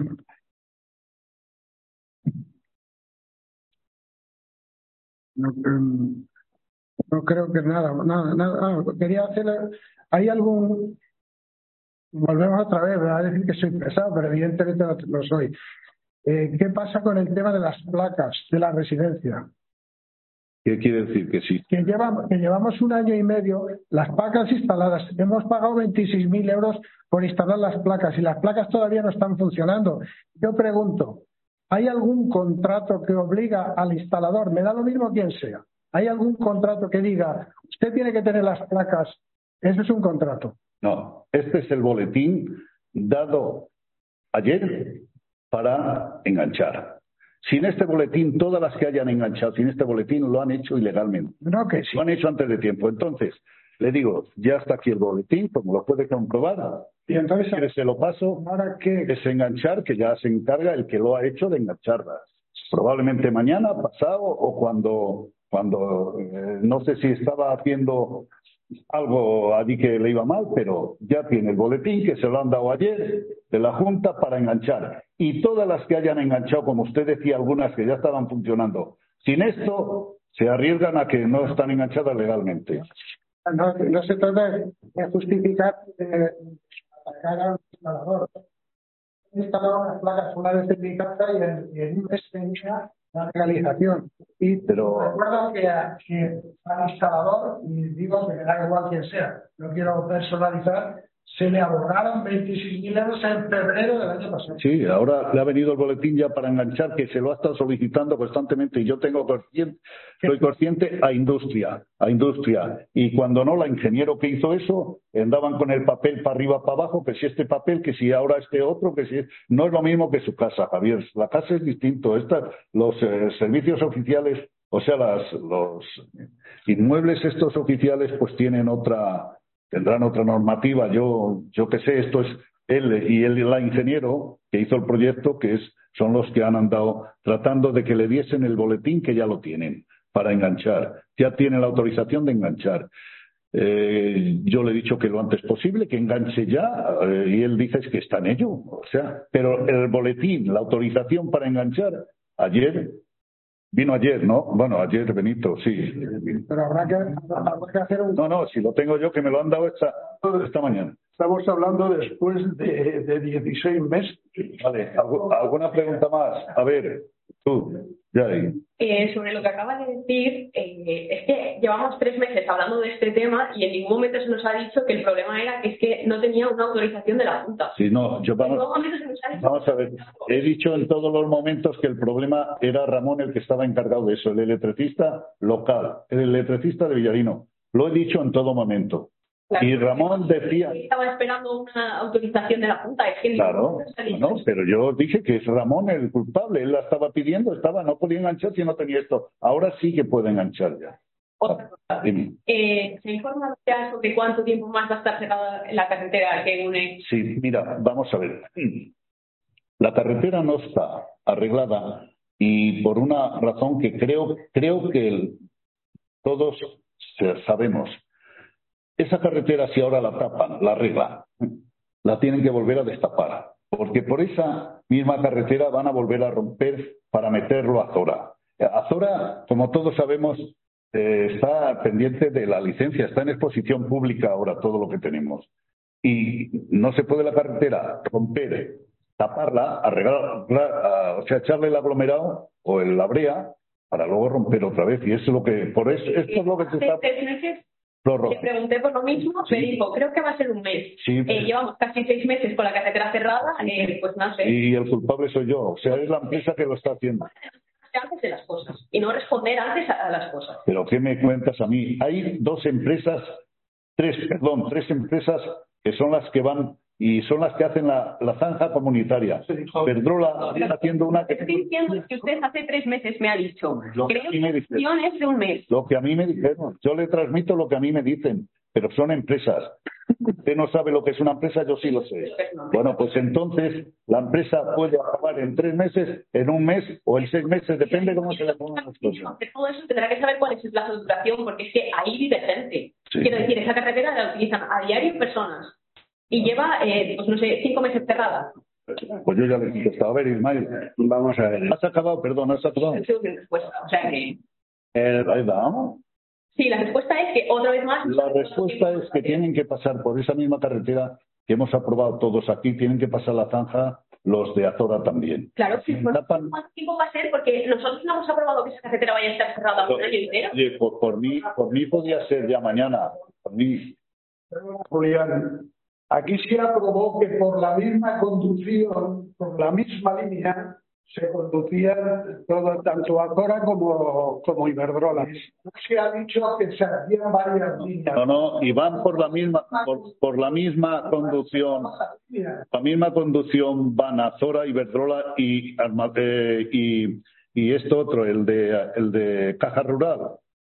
[SPEAKER 2] no, no creo que nada, nada, nada. Ah, quería hacer, ¿hay algún? Volvemos otra vez, ¿verdad? A decir que soy pesado, pero evidentemente no lo soy. Eh, ¿Qué pasa con el tema de las placas de la residencia?
[SPEAKER 1] ¿Qué quiere decir que sí?
[SPEAKER 2] Que, lleva, que llevamos un año y medio las placas instaladas. Hemos pagado veintiséis mil euros por instalar las placas y las placas todavía no están funcionando. Yo pregunto, ¿hay algún contrato que obliga al instalador? Me da lo mismo quien sea. ¿Hay algún contrato que diga, usted tiene que tener las placas? Eso es un contrato.
[SPEAKER 1] No, este es el boletín dado ayer para enganchar. Sin este boletín, todas las que hayan enganchado sin este boletín lo han hecho ilegalmente.
[SPEAKER 2] No, que sí.
[SPEAKER 1] Lo han hecho antes de tiempo. Entonces, le digo, ya está aquí el boletín, como lo puede comprobar.
[SPEAKER 2] Y entonces,
[SPEAKER 1] que se lo paso,
[SPEAKER 2] ¿ahora qué?
[SPEAKER 1] Es enganchar, que ya se encarga el que lo ha hecho de engancharlas. Probablemente mañana, pasado o cuando, cuando eh, no sé si estaba haciendo algo allí que le iba mal, pero ya tiene el boletín que se lo han dado ayer de la Junta para enganchar. Y todas las que hayan enganchado, como usted decía, algunas que ya estaban funcionando, sin esto se arriesgan a que no están enganchadas legalmente.
[SPEAKER 2] No, no se trata de justificar eh, atacar al instalador. He instalado unas placas una vez en mi casa y en, y en un mes tenía la legalización. Y
[SPEAKER 1] Pero...
[SPEAKER 2] recuerdo que, que al instalador, y digo que me da igual quien sea, no quiero personalizar, se le abonaron veintiséis mil euros en febrero del año pasado.
[SPEAKER 1] Sí, ahora le ha venido el boletín ya para enganchar, que se lo ha estado solicitando constantemente, y yo tengo consciente, soy consciente a industria, a industria. Y cuando no, la ingeniero que hizo eso, andaban con el papel para arriba, para abajo, que si este papel, que si ahora este otro, que si... No es lo mismo que su casa, Javier. La casa es distinto. Esta, los eh, servicios oficiales, o sea, las, los inmuebles estos oficiales, pues tienen otra... Tendrán otra normativa, yo yo qué sé, esto es él y él, la ingeniero que hizo el proyecto, que es son los que han andado tratando de que le diesen el boletín, que ya lo tienen, para enganchar. Ya tienen la autorización de enganchar. Eh, yo le he dicho que lo antes posible, que enganche ya, eh, y él dice que está en ello. O sea, pero el boletín, la autorización para enganchar, ayer... Vino ayer, ¿no? Bueno, ayer, Benito, sí.
[SPEAKER 2] Pero habrá que, habrá que hacer un...
[SPEAKER 1] No, no, si lo tengo yo, que me lo han dado esta, esta mañana.
[SPEAKER 6] Estamos hablando después de, de dieciséis meses.
[SPEAKER 1] Vale, ¿alguna pregunta más? A ver, tú, ya ahí.
[SPEAKER 7] Eh, sobre lo que acaba de decir, eh, es que llevamos tres meses hablando de este tema y en ningún momento se nos ha dicho que el problema era que es que no tenía una autorización de la Junta.
[SPEAKER 1] Sí, no, yo vamos, vamos a ver. He dicho en todos los momentos que el problema era Ramón el que estaba encargado de eso, el electricista local, el electricista de Villarino. Lo he dicho en todo momento. Claro, y Ramón decía...
[SPEAKER 7] Estaba esperando una autorización de la Junta. Es que
[SPEAKER 1] claro, no, pero yo dije que es Ramón el culpable. Él la estaba pidiendo, estaba, no podía enganchar si no tenía esto. Ahora sí que puede enganchar ya.
[SPEAKER 7] Otra cosa. Eh, ¿Se informa ya sobre cuánto tiempo más va a estar cerrada la carretera que une?
[SPEAKER 1] Sí, mira, vamos a ver. La carretera no está arreglada y por una razón que creo, creo que el, todos sabemos. Esa carretera, si ahora la tapan, la arreglan, la tienen que volver a destapar, porque por esa misma carretera van a volver a romper para meterlo a Azora. Azora, como todos sabemos, eh, está pendiente de la licencia, está en exposición pública ahora todo lo que tenemos. Y no se puede la carretera romper, taparla, arreglar, o sea, echarle el aglomerado o el la brea para luego romper otra vez. Y eso es lo que, por eso, esto es lo que se está...
[SPEAKER 7] Le pregunté por lo mismo, sí. Me dijo, creo que va a ser un mes.
[SPEAKER 1] Sí.
[SPEAKER 7] Eh, llevamos casi seis meses con la carretera cerrada, eh, pues no sé.
[SPEAKER 1] Y el culpable soy yo, o sea, es la empresa que lo está haciendo.
[SPEAKER 7] Antes de las cosas y no responder antes a, a las cosas.
[SPEAKER 1] Pero ¿qué me cuentas a mí? Hay dos empresas, tres, perdón, tres empresas que son las que van y son las que hacen la, la zanja comunitaria. Verdrola está haciendo una...
[SPEAKER 7] Estoy diciendo que usted hace tres meses me ha dicho,
[SPEAKER 1] lo que
[SPEAKER 7] creo
[SPEAKER 1] a mí me dicen,
[SPEAKER 7] es de un mes.
[SPEAKER 1] Lo que a mí me dijeron, yo le transmito lo que a mí me dicen, pero son empresas. Usted no sabe lo que es una empresa, yo sí lo sé. Bueno, pues entonces la empresa puede acabar en tres meses, en un mes o en seis meses, depende de cómo se le pongan las cosas.
[SPEAKER 7] Todo eso tendrá que saber cuál es el plazo de duración, porque es que ahí vive gente.
[SPEAKER 1] Sí.
[SPEAKER 7] Quiero decir, esa carretera la utilizan a diario personas y lleva, eh, pues no sé, cinco meses cerrada.
[SPEAKER 1] Pues yo ya le he contestado. A ver, Ismael,
[SPEAKER 4] vamos a ver.
[SPEAKER 1] ¿Has acabado? Perdón, ¿has acabado?
[SPEAKER 7] O sea que...
[SPEAKER 1] Eh, ahí vamos.
[SPEAKER 7] Sí, la respuesta es que otra vez más...
[SPEAKER 1] La respuesta es que tienen que pasar por esa misma carretera que hemos aprobado todos aquí, tienen que pasar la zanja los de Azora también.
[SPEAKER 7] Claro, sí, ¿cuánto tiempo va a ser? Porque nosotros no hemos aprobado que esa carretera vaya a estar cerrada un año entero.
[SPEAKER 1] Oye, por, por, mí, por mí podía ser ya mañana. Por mí.
[SPEAKER 6] Julián, aquí se aprobó que por la misma conducción, por la misma línea, se conducían todo, tanto Azora como, como Iberdrola. No se ha dicho que se hacían varias líneas.
[SPEAKER 1] No, no, y van por la misma, por, por la misma conducción. La misma conducción van Azora, Iberdrola y, eh, y, y esto otro, el de, el de Caja Rural.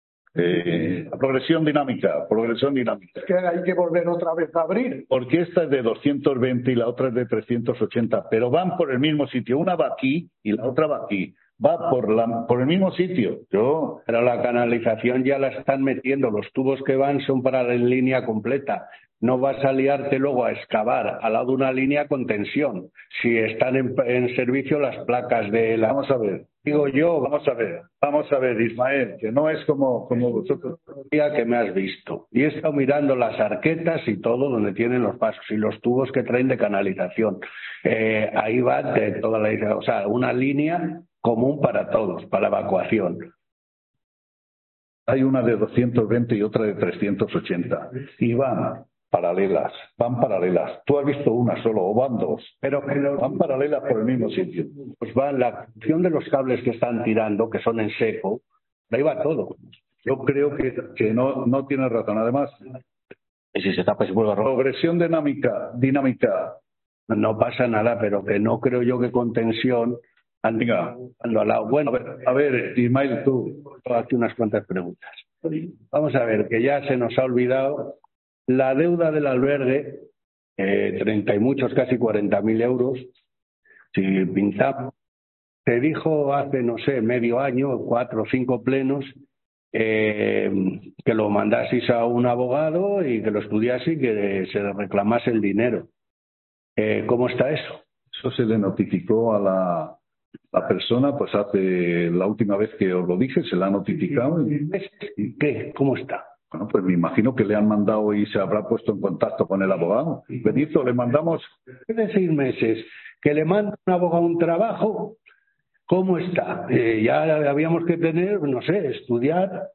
[SPEAKER 1] Eh, progresión dinámica, progresión dinámica.
[SPEAKER 6] Es que hay que volver otra vez a abrir.
[SPEAKER 1] Porque esta es de doscientos veinte y la otra es de trescientos ochenta, pero van por el mismo sitio. Una va aquí y la otra va aquí. Va por la por el mismo sitio. Yo,
[SPEAKER 4] pero la canalización ya la están metiendo. Los tubos que van son para la línea completa. No vas a liarte luego a excavar al lado de una línea con tensión. Si están en, en servicio las placas de la...
[SPEAKER 1] Vamos a ver.
[SPEAKER 4] Digo yo,
[SPEAKER 1] vamos a ver, vamos a ver, Ismael, que no es como, como vosotros.
[SPEAKER 4] Día que me has visto. Y he estado mirando las arquetas y todo donde tienen los pasos y los tubos que traen de canalización. Eh, ahí va de toda la... O sea, una línea común para todos, para la evacuación.
[SPEAKER 1] Hay una de doscientos veinte y otra de trescientos ochenta. Y van paralelas, van paralelas. Tú has visto una solo, o van dos,
[SPEAKER 4] pero que los,
[SPEAKER 1] van paralelas por el mismo sitio.
[SPEAKER 4] Pues van la función de los cables que están tirando, que son en seco, ahí va todo.
[SPEAKER 1] Yo creo que, que no, no tienes razón. Además,
[SPEAKER 3] y si se tapa y se vuelve a romper.
[SPEAKER 1] Progresión dinámica, dinámica.
[SPEAKER 4] No pasa nada, pero que no creo yo que con tensión
[SPEAKER 1] Venga,
[SPEAKER 4] ando al lado. Bueno,
[SPEAKER 1] a ver, a ver, Ismael, tú.
[SPEAKER 4] Aquí unas cuantas preguntas. Vamos a ver, que ya se nos ha olvidado la deuda del albergue, eh, treinta y muchos, casi cuarenta mil euros. Si pintamos, te dijo hace, no sé, medio año, cuatro o cinco plenos, eh, que lo mandaseis a un abogado y que lo estudiase y que se le reclamase el dinero. Eh, ¿Cómo está eso?
[SPEAKER 1] Eso se le notificó a la, la persona, pues hace la última vez que os lo dije, se la ha notificado. Y,
[SPEAKER 4] ¿Y qué? ¿Cómo está?
[SPEAKER 1] Bueno, pues me imagino que le han mandado y se habrá puesto en contacto con el abogado. Benito, le mandamos.
[SPEAKER 4] De seis meses, que le manda un abogado un trabajo, ¿cómo está? Eh, ya habíamos que tener, no sé, estudiar.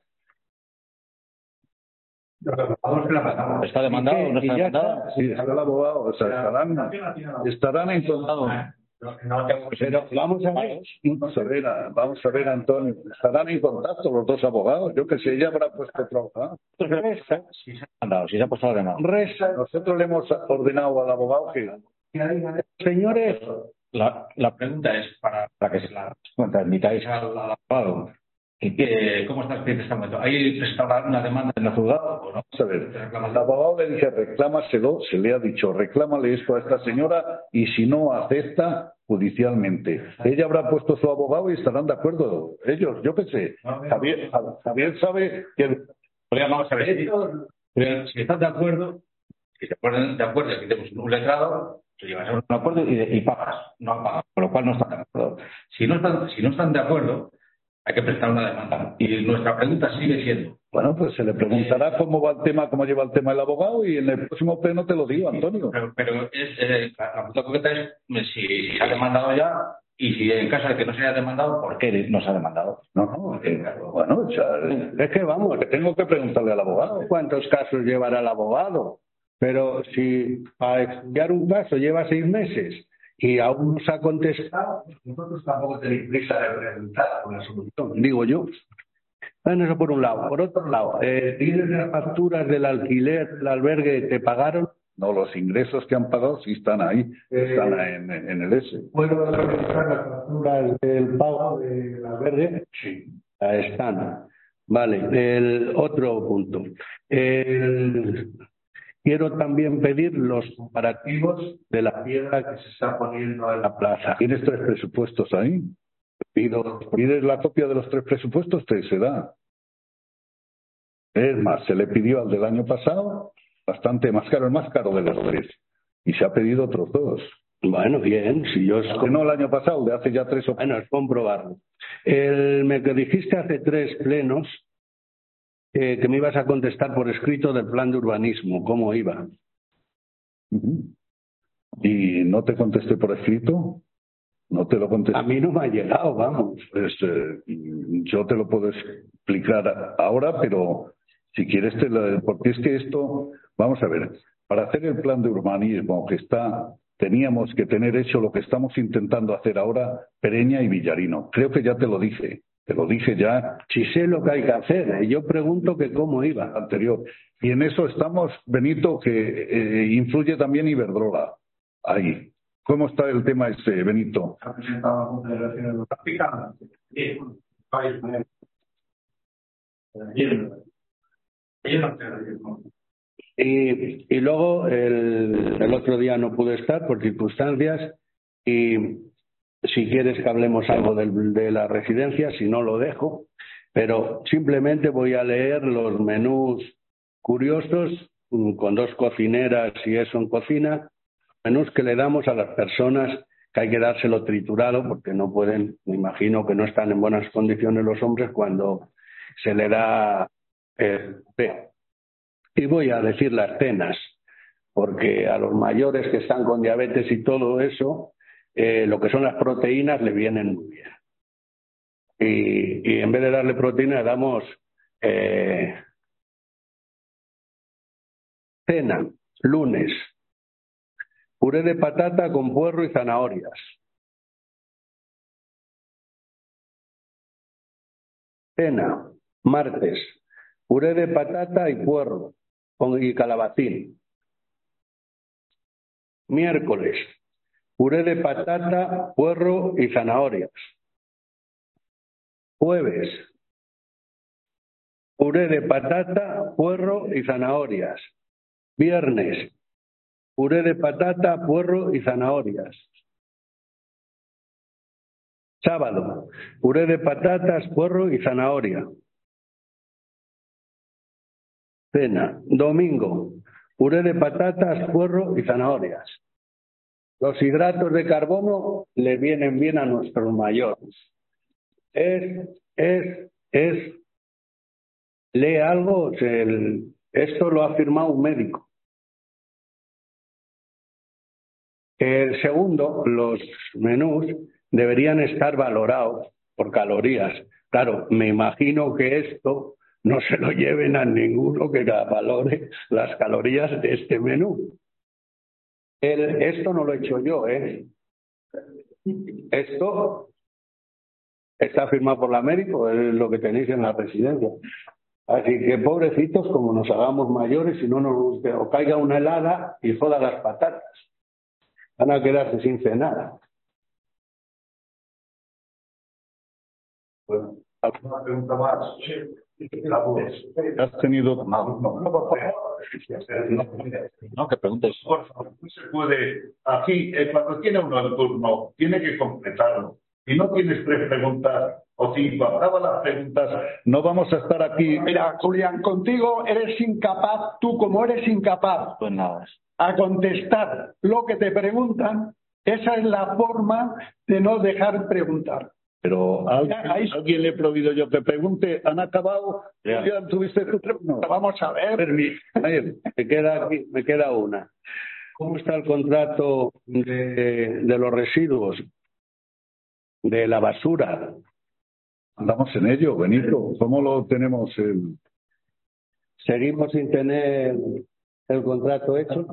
[SPEAKER 3] ¿Está demandado o no está demandado?
[SPEAKER 1] Sí, está el abogado. O sea, estarán, estarán en contacto.
[SPEAKER 4] Pero vamos a ver.
[SPEAKER 1] Vamos a ver, vamos a ver, Antonio. Estarán en contacto los dos abogados. Yo que sé, ella habrá puesto otro abogado.
[SPEAKER 4] Reza,
[SPEAKER 3] Si se ha mandado, si se ha puesto ordenado.
[SPEAKER 4] reza.
[SPEAKER 1] Nosotros le hemos ordenado al abogado que.
[SPEAKER 4] Señores,
[SPEAKER 3] La, la pregunta es para, para que se la transmitáis al al abogado. ¿Y qué, ¿Cómo está el cliente en este momento? ¿Hay prestada una demanda en el juzgado o no?
[SPEAKER 1] Vamos a ver, el abogado le dije, reclámaselo, se le ha dicho, reclámale esto a esta señora y si no acepta, judicialmente. Ella habrá puesto su abogado y estarán de acuerdo. Ellos, yo qué sé. Javier, Javier sabe que.
[SPEAKER 3] Vamos a ver si, pero si están de acuerdo, si se ponen de acuerdo y aquí tenemos un letrado, tú llegas a un acuerdo y, y pagas. No han pagado, por lo cual no están de acuerdo. Si no están, si no están de acuerdo, hay que prestar una demanda. Y nuestra pregunta sigue siendo.
[SPEAKER 1] Bueno, pues se le preguntará cómo va el tema, cómo lleva el tema el abogado y en el próximo pleno te lo digo, Antonio.
[SPEAKER 3] Pero, pero es, eh, la pregunta concreta es si se ha demandado ya y si en caso de que no se haya demandado, ¿por qué no se ha demandado?
[SPEAKER 1] No, no, eh, bueno, o sea, es que vamos, que tengo que preguntarle al abogado.
[SPEAKER 4] ¿cuántos casos llevará el abogado? Pero si para estudiar un caso lleva seis meses y aún no se ha contestado, nosotros tampoco tenemos prisa de presentar una solución, digo yo. Bueno, eso por un lado. Por otro lado, eh, ¿tienes las facturas del alquiler del albergue? ¿Te pagaron?
[SPEAKER 1] No, los ingresos que han pagado sí están ahí, están en, en el S.
[SPEAKER 4] ¿Puedo revisar las facturas del pago del albergue? Sí, ahí están. Vale, el otro punto. El... Quiero también pedir los comparativos de la piedra que se está poniendo en la plaza.
[SPEAKER 1] ¿Tienes tres presupuestos ahí? Pido, pides la copia de los tres presupuestos, te se da. Es más, se le pidió al del año pasado bastante más caro, el más caro de los tres. Y se ha pedido otros dos.
[SPEAKER 4] Bueno, bien, si yo... Es
[SPEAKER 1] que no el año pasado, de hace ya tres o...
[SPEAKER 4] Bueno, es comprobarlo. El, me que dijiste hace tres plenos eh, que me ibas a contestar por escrito del plan de urbanismo, ¿cómo iba?
[SPEAKER 1] Uh-huh. ¿Y no te contesté por escrito? No te lo contesté.
[SPEAKER 4] A mí no me ha llegado, vamos.
[SPEAKER 1] Pues, eh, yo te lo puedo explicar ahora, pero si quieres te lo... Porque es que esto... Vamos a ver, para hacer el plan de urbanismo que está... Teníamos que tener hecho lo que estamos intentando hacer ahora, Pereña y Villarino. Creo que ya te lo dije. Te lo dije ya.
[SPEAKER 4] Si sé lo que hay que hacer. Yo pregunto que cómo iba.
[SPEAKER 1] Anterior. Y en eso estamos, Benito, que eh, influye también Iberdrola. Ahí. ¿Cómo está el tema ese, Benito?
[SPEAKER 5] Ha presentado la Confederación Europea. Sí.
[SPEAKER 4] Y, y luego el, el otro día no pude estar por circunstancias y si quieres que hablemos algo del, de la residencia, si no lo dejo, pero simplemente voy a leer los menús curiosos con dos cocineras y eso en cocina, menús que le damos a las personas que hay que dárselo triturado porque no pueden, me imagino que no están en buenas condiciones los hombres cuando se le da el té. Y voy a decir las cenas, porque a los mayores que están con diabetes y todo eso, eh, lo que son las proteínas le vienen muy bien. y, y en vez de darle proteína damos eh, cena, lunes, puré de patata con puerro y zanahorias. Cena, martes, puré de patata y puerro con, y calabacín. Miércoles, puré de patata, puerro y zanahorias. Jueves, puré de patata, puerro y zanahorias. Viernes, puré de patata, puerro y zanahorias. Sábado, puré de patatas, puerro y zanahoria. Cena. Domingo, puré de patatas, puerro y zanahorias. Los hidratos de carbono le vienen bien a nuestros mayores. Es, es, es, lee algo, el, esto lo ha firmado un médico. El segundo, los menús deberían estar valorados por calorías. Claro, me imagino que esto no se lo lleven a ninguno que valore las calorías de este menú. El, esto no lo he hecho yo, ¿eh? Esto está firmado por la médico, es lo que tenéis en la residencia. Así que pobrecitos, como nos hagamos mayores y no nos o caiga una helada y joda las patatas. Van a quedarse sin cenar.
[SPEAKER 1] Bueno, ¿alguna pregunta más? ¿Has tenido? No, no, no, por favor.
[SPEAKER 3] No, que preguntes.
[SPEAKER 1] Por favor, no se puede. Aquí, eh, cuando tiene uno el turno, tiene que completarlo. Si no tienes tres preguntas o cinco, acaba las preguntas, no vamos a estar aquí.
[SPEAKER 6] Mira, Julián, contigo eres incapaz, tú como eres incapaz
[SPEAKER 3] Pues nada.
[SPEAKER 6] a contestar lo que te preguntan, esa es la forma de no dejar preguntar.
[SPEAKER 1] Pero ¿a alguien, ¿a alguien le he prohibido yo que pregunte? ¿Han acabado?
[SPEAKER 4] Ya.
[SPEAKER 1] ¿Ya tuviste tu no.
[SPEAKER 6] Vamos a ver.
[SPEAKER 4] Me queda, aquí, me queda una. ¿Cómo está el contrato de, de los residuos? De la basura.
[SPEAKER 1] Andamos en ello, Benito. ¿Cómo lo tenemos? El...
[SPEAKER 4] Seguimos sin tener el contrato hecho.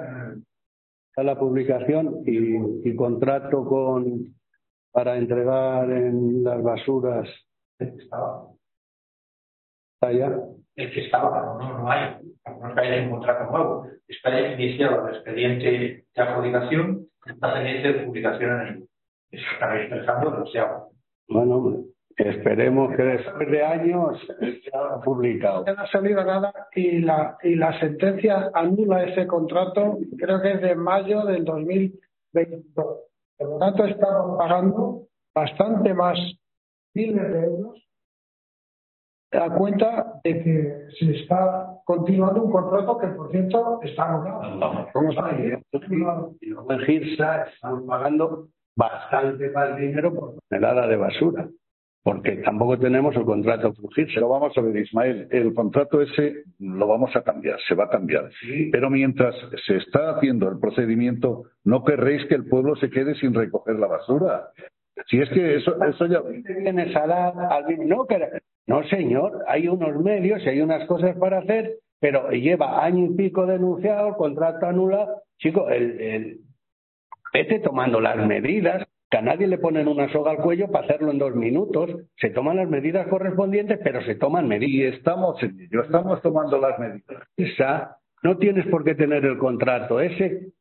[SPEAKER 4] Está la publicación y, y contrato con para entregar en las basuras.
[SPEAKER 5] Estaba.
[SPEAKER 4] ¿Está ya?
[SPEAKER 5] El que estaba, no, no hay. No hay ningún contrato nuevo. Está iniciado el expediente de adjudicación, está pendiente de publicación en el. Estaréis pensando demasiado.
[SPEAKER 4] Bueno, esperemos que después de años sea publicado.
[SPEAKER 6] No ha salido nada y la, y la sentencia anula ese contrato, creo que es de mayo del dos mil veintidós. Por lo tanto, estamos pagando bastante más miles de euros a cuenta de que se está continuando un contrato que, por cierto, está anulado.
[SPEAKER 4] ¿Cómo está ahí? Y luego en Girsa estamos pagando bastante más dinero por tonelada de basura, porque tampoco tenemos el contrato con Girsa.
[SPEAKER 1] Pero vamos a ver, Ismael, el contrato ese lo vamos a cambiar, se va a cambiar.
[SPEAKER 4] Sí.
[SPEAKER 1] Pero mientras se está haciendo el procedimiento, no querréis que el pueblo se quede sin recoger la basura. Si es que eso, eso ya...
[SPEAKER 4] Tienes a la, al, no, que, no, señor, hay unos medios y hay unas cosas para hacer, pero lleva año y pico denunciado, el contrato anulado. Chico, el, el, vete tomando las medidas, que a nadie le ponen una soga al cuello para hacerlo en dos minutos. Se toman las medidas correspondientes, pero se toman medidas.
[SPEAKER 1] Y estamos en ello, estamos tomando las medidas.
[SPEAKER 4] Esa, no tienes por qué tener el contrato ese.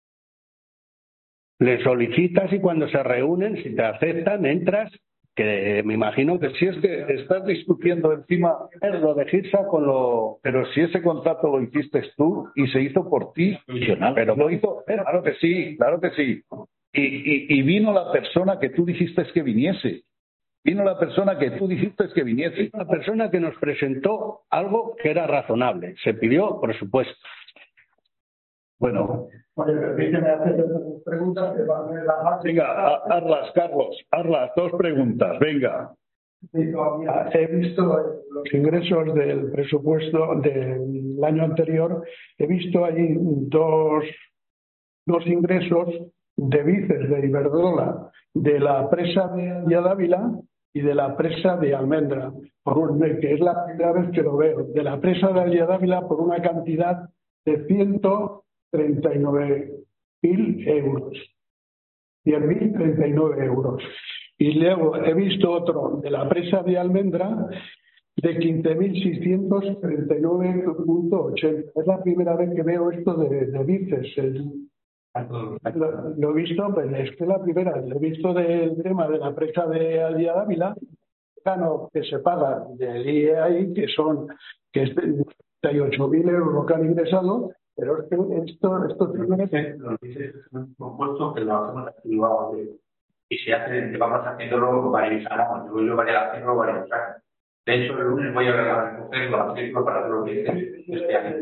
[SPEAKER 4] Le solicitas y cuando se reúnen, si te aceptan, entras, que me imagino que
[SPEAKER 1] Si es que estás discutiendo encima
[SPEAKER 4] es lo de Girsa con lo...
[SPEAKER 1] Pero si ese contrato lo hiciste tú y se hizo por ti, pero lo hizo, claro que sí, claro que sí. Y, y, y vino la persona que tú dijiste que viniese. Vino la persona que tú dijiste que viniese.
[SPEAKER 4] La persona que nos presentó algo que era razonable. Se pidió presupuesto.
[SPEAKER 1] Bueno.
[SPEAKER 6] Oye, permíteme hacer preguntas que van a la
[SPEAKER 1] Venga, hazlas, Carlos, hazlas, dos preguntas, venga.
[SPEAKER 6] He visto los ingresos del presupuesto del año anterior, he visto allí dos, dos ingresos de Vices de Iberdrola de la presa de Dávila y de la presa de Almendra, por un, que es la primera vez que lo veo, de la presa de Aldea Dávila por una cantidad de ciento treinta y nueve mil euros. cien mil treinta y nueve euros. Y luego he visto otro de la presa de Almendra de quince mil seiscientos treinta y nueve punto ochenta. Es la primera vez que veo esto de, de bices. El, lo, lo he visto, pues es que es la primera. Lo he visto del tema de la presa de Aldea Dávila, que se paga del I E A I, que son que es de treinta y ocho mil euros que han ingresado, pero es que esto, esto tiene que...
[SPEAKER 5] Los bices es un compuesto que lo hacemos activado y se hace, vamos haciéndolo varios años. Yo lo voy a hacerlo varios años. De hecho, el lunes voy a regalar el mujer lo artículo para los bices este año.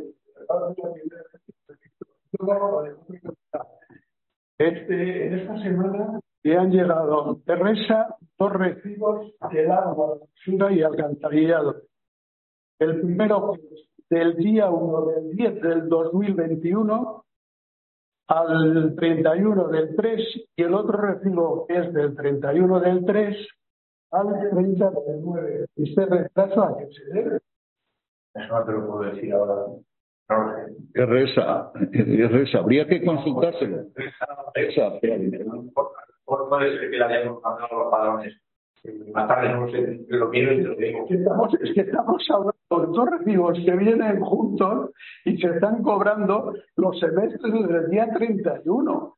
[SPEAKER 6] Este, en esta semana le han llegado de Resa dos recibos del agua, basura y alcantarillado. El primero del día uno del diez del dos mil veintiuno al treinta y uno del tres y el otro recibo es del treinta y uno del tres al treinta del nueve. ¿Este retraso a qué se debe?
[SPEAKER 5] Eso no te lo puedo decir ahora. No lo sé.
[SPEAKER 1] Es Resa, es Resa. Habría que consultárselo. Resa.
[SPEAKER 5] Por puede ser que le hayamos mandado los padrones. Más tarde no sé, lo miro y te lo digo.
[SPEAKER 6] Estamos, es que estamos hablando de dos recibos que vienen juntos y se están cobrando los semestres del día treinta y uno.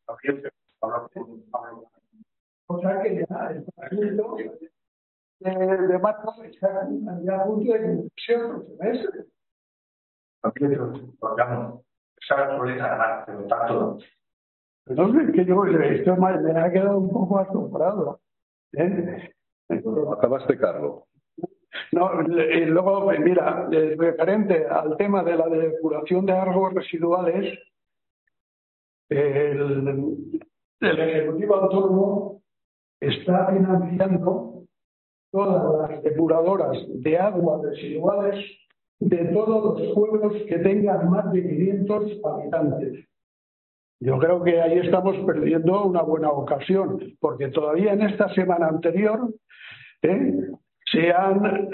[SPEAKER 6] O sea que ya el proyecto de, de marzo está ya a punto de cumplirse otro semestre.
[SPEAKER 5] Sabes solita ganar, pero tanto.
[SPEAKER 6] No sé, que yo esto me ha quedado un poco asombrado. ¿Eh?
[SPEAKER 1] Acabaste, Carlos.
[SPEAKER 6] No, y luego, mira, referente al tema de la depuración de aguas residuales, el, el Ejecutivo Autónomo está financiando todas las depuradoras de aguas residuales de todos los pueblos que tengan más de quinientos habitantes. Yo creo que ahí estamos perdiendo una buena ocasión, porque todavía en esta semana anterior ¿eh? se han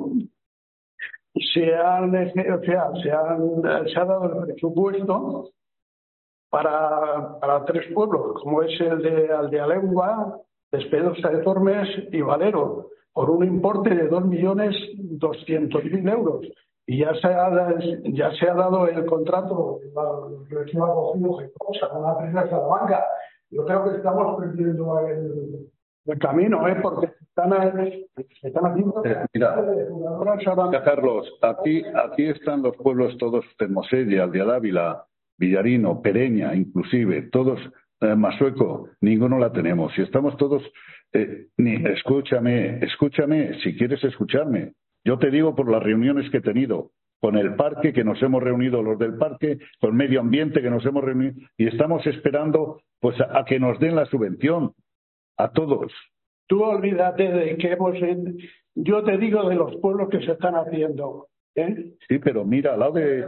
[SPEAKER 6] se han o sea, se han se ha dado el presupuesto para, para tres pueblos, como es el de Aldealengua, Despedosa de Tormes y Valero, por un importe de dos millones doscientos mil euros. Y ya se ha, ya se ha dado el contrato, lo que ha cogido Gecosa con la empresa de Salamanca. Yo creo que estamos perdiendo el, el camino, ¿eh? Porque están, están haciendo...
[SPEAKER 1] Eh, mira, mira, Carlos, aquí, aquí están los pueblos todos, Termosella, Aldea Dávila, Villarino, Pereña, inclusive, todos, eh, Masueco, ninguno la tenemos. Y estamos todos... Eh, ni, escúchame, escúchame, si quieres escucharme. Yo te digo por las reuniones que he tenido con el parque, que nos hemos reunido los del parque, con medio ambiente, que nos hemos reunido, y estamos esperando pues a, a que nos den la subvención, a todos.
[SPEAKER 6] Tú olvídate de que hemos... Yo te digo de los pueblos que se están haciendo. ¿eh?
[SPEAKER 1] Sí, pero mira, al lado de...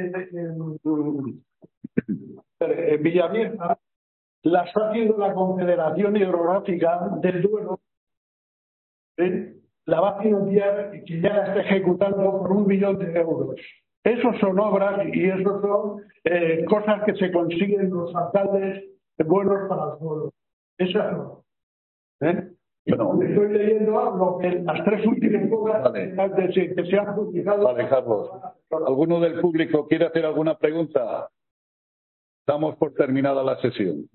[SPEAKER 6] En Villavieja la está haciendo la Confederación Hidrográfica del Duero. ¿eh? La va a financiar y que ya la está ejecutando por un millón de euros. Esos son obras y esos son eh, cosas que se consiguen los alcaldes buenos para el pueblo. Esas no. ¿Eh? Bueno, estoy leyendo lo que las tres últimas obras vale. que, que se han publicado.
[SPEAKER 1] Vale, Carlos. ¿Alguno del público quiere hacer alguna pregunta? Damos por terminada la sesión.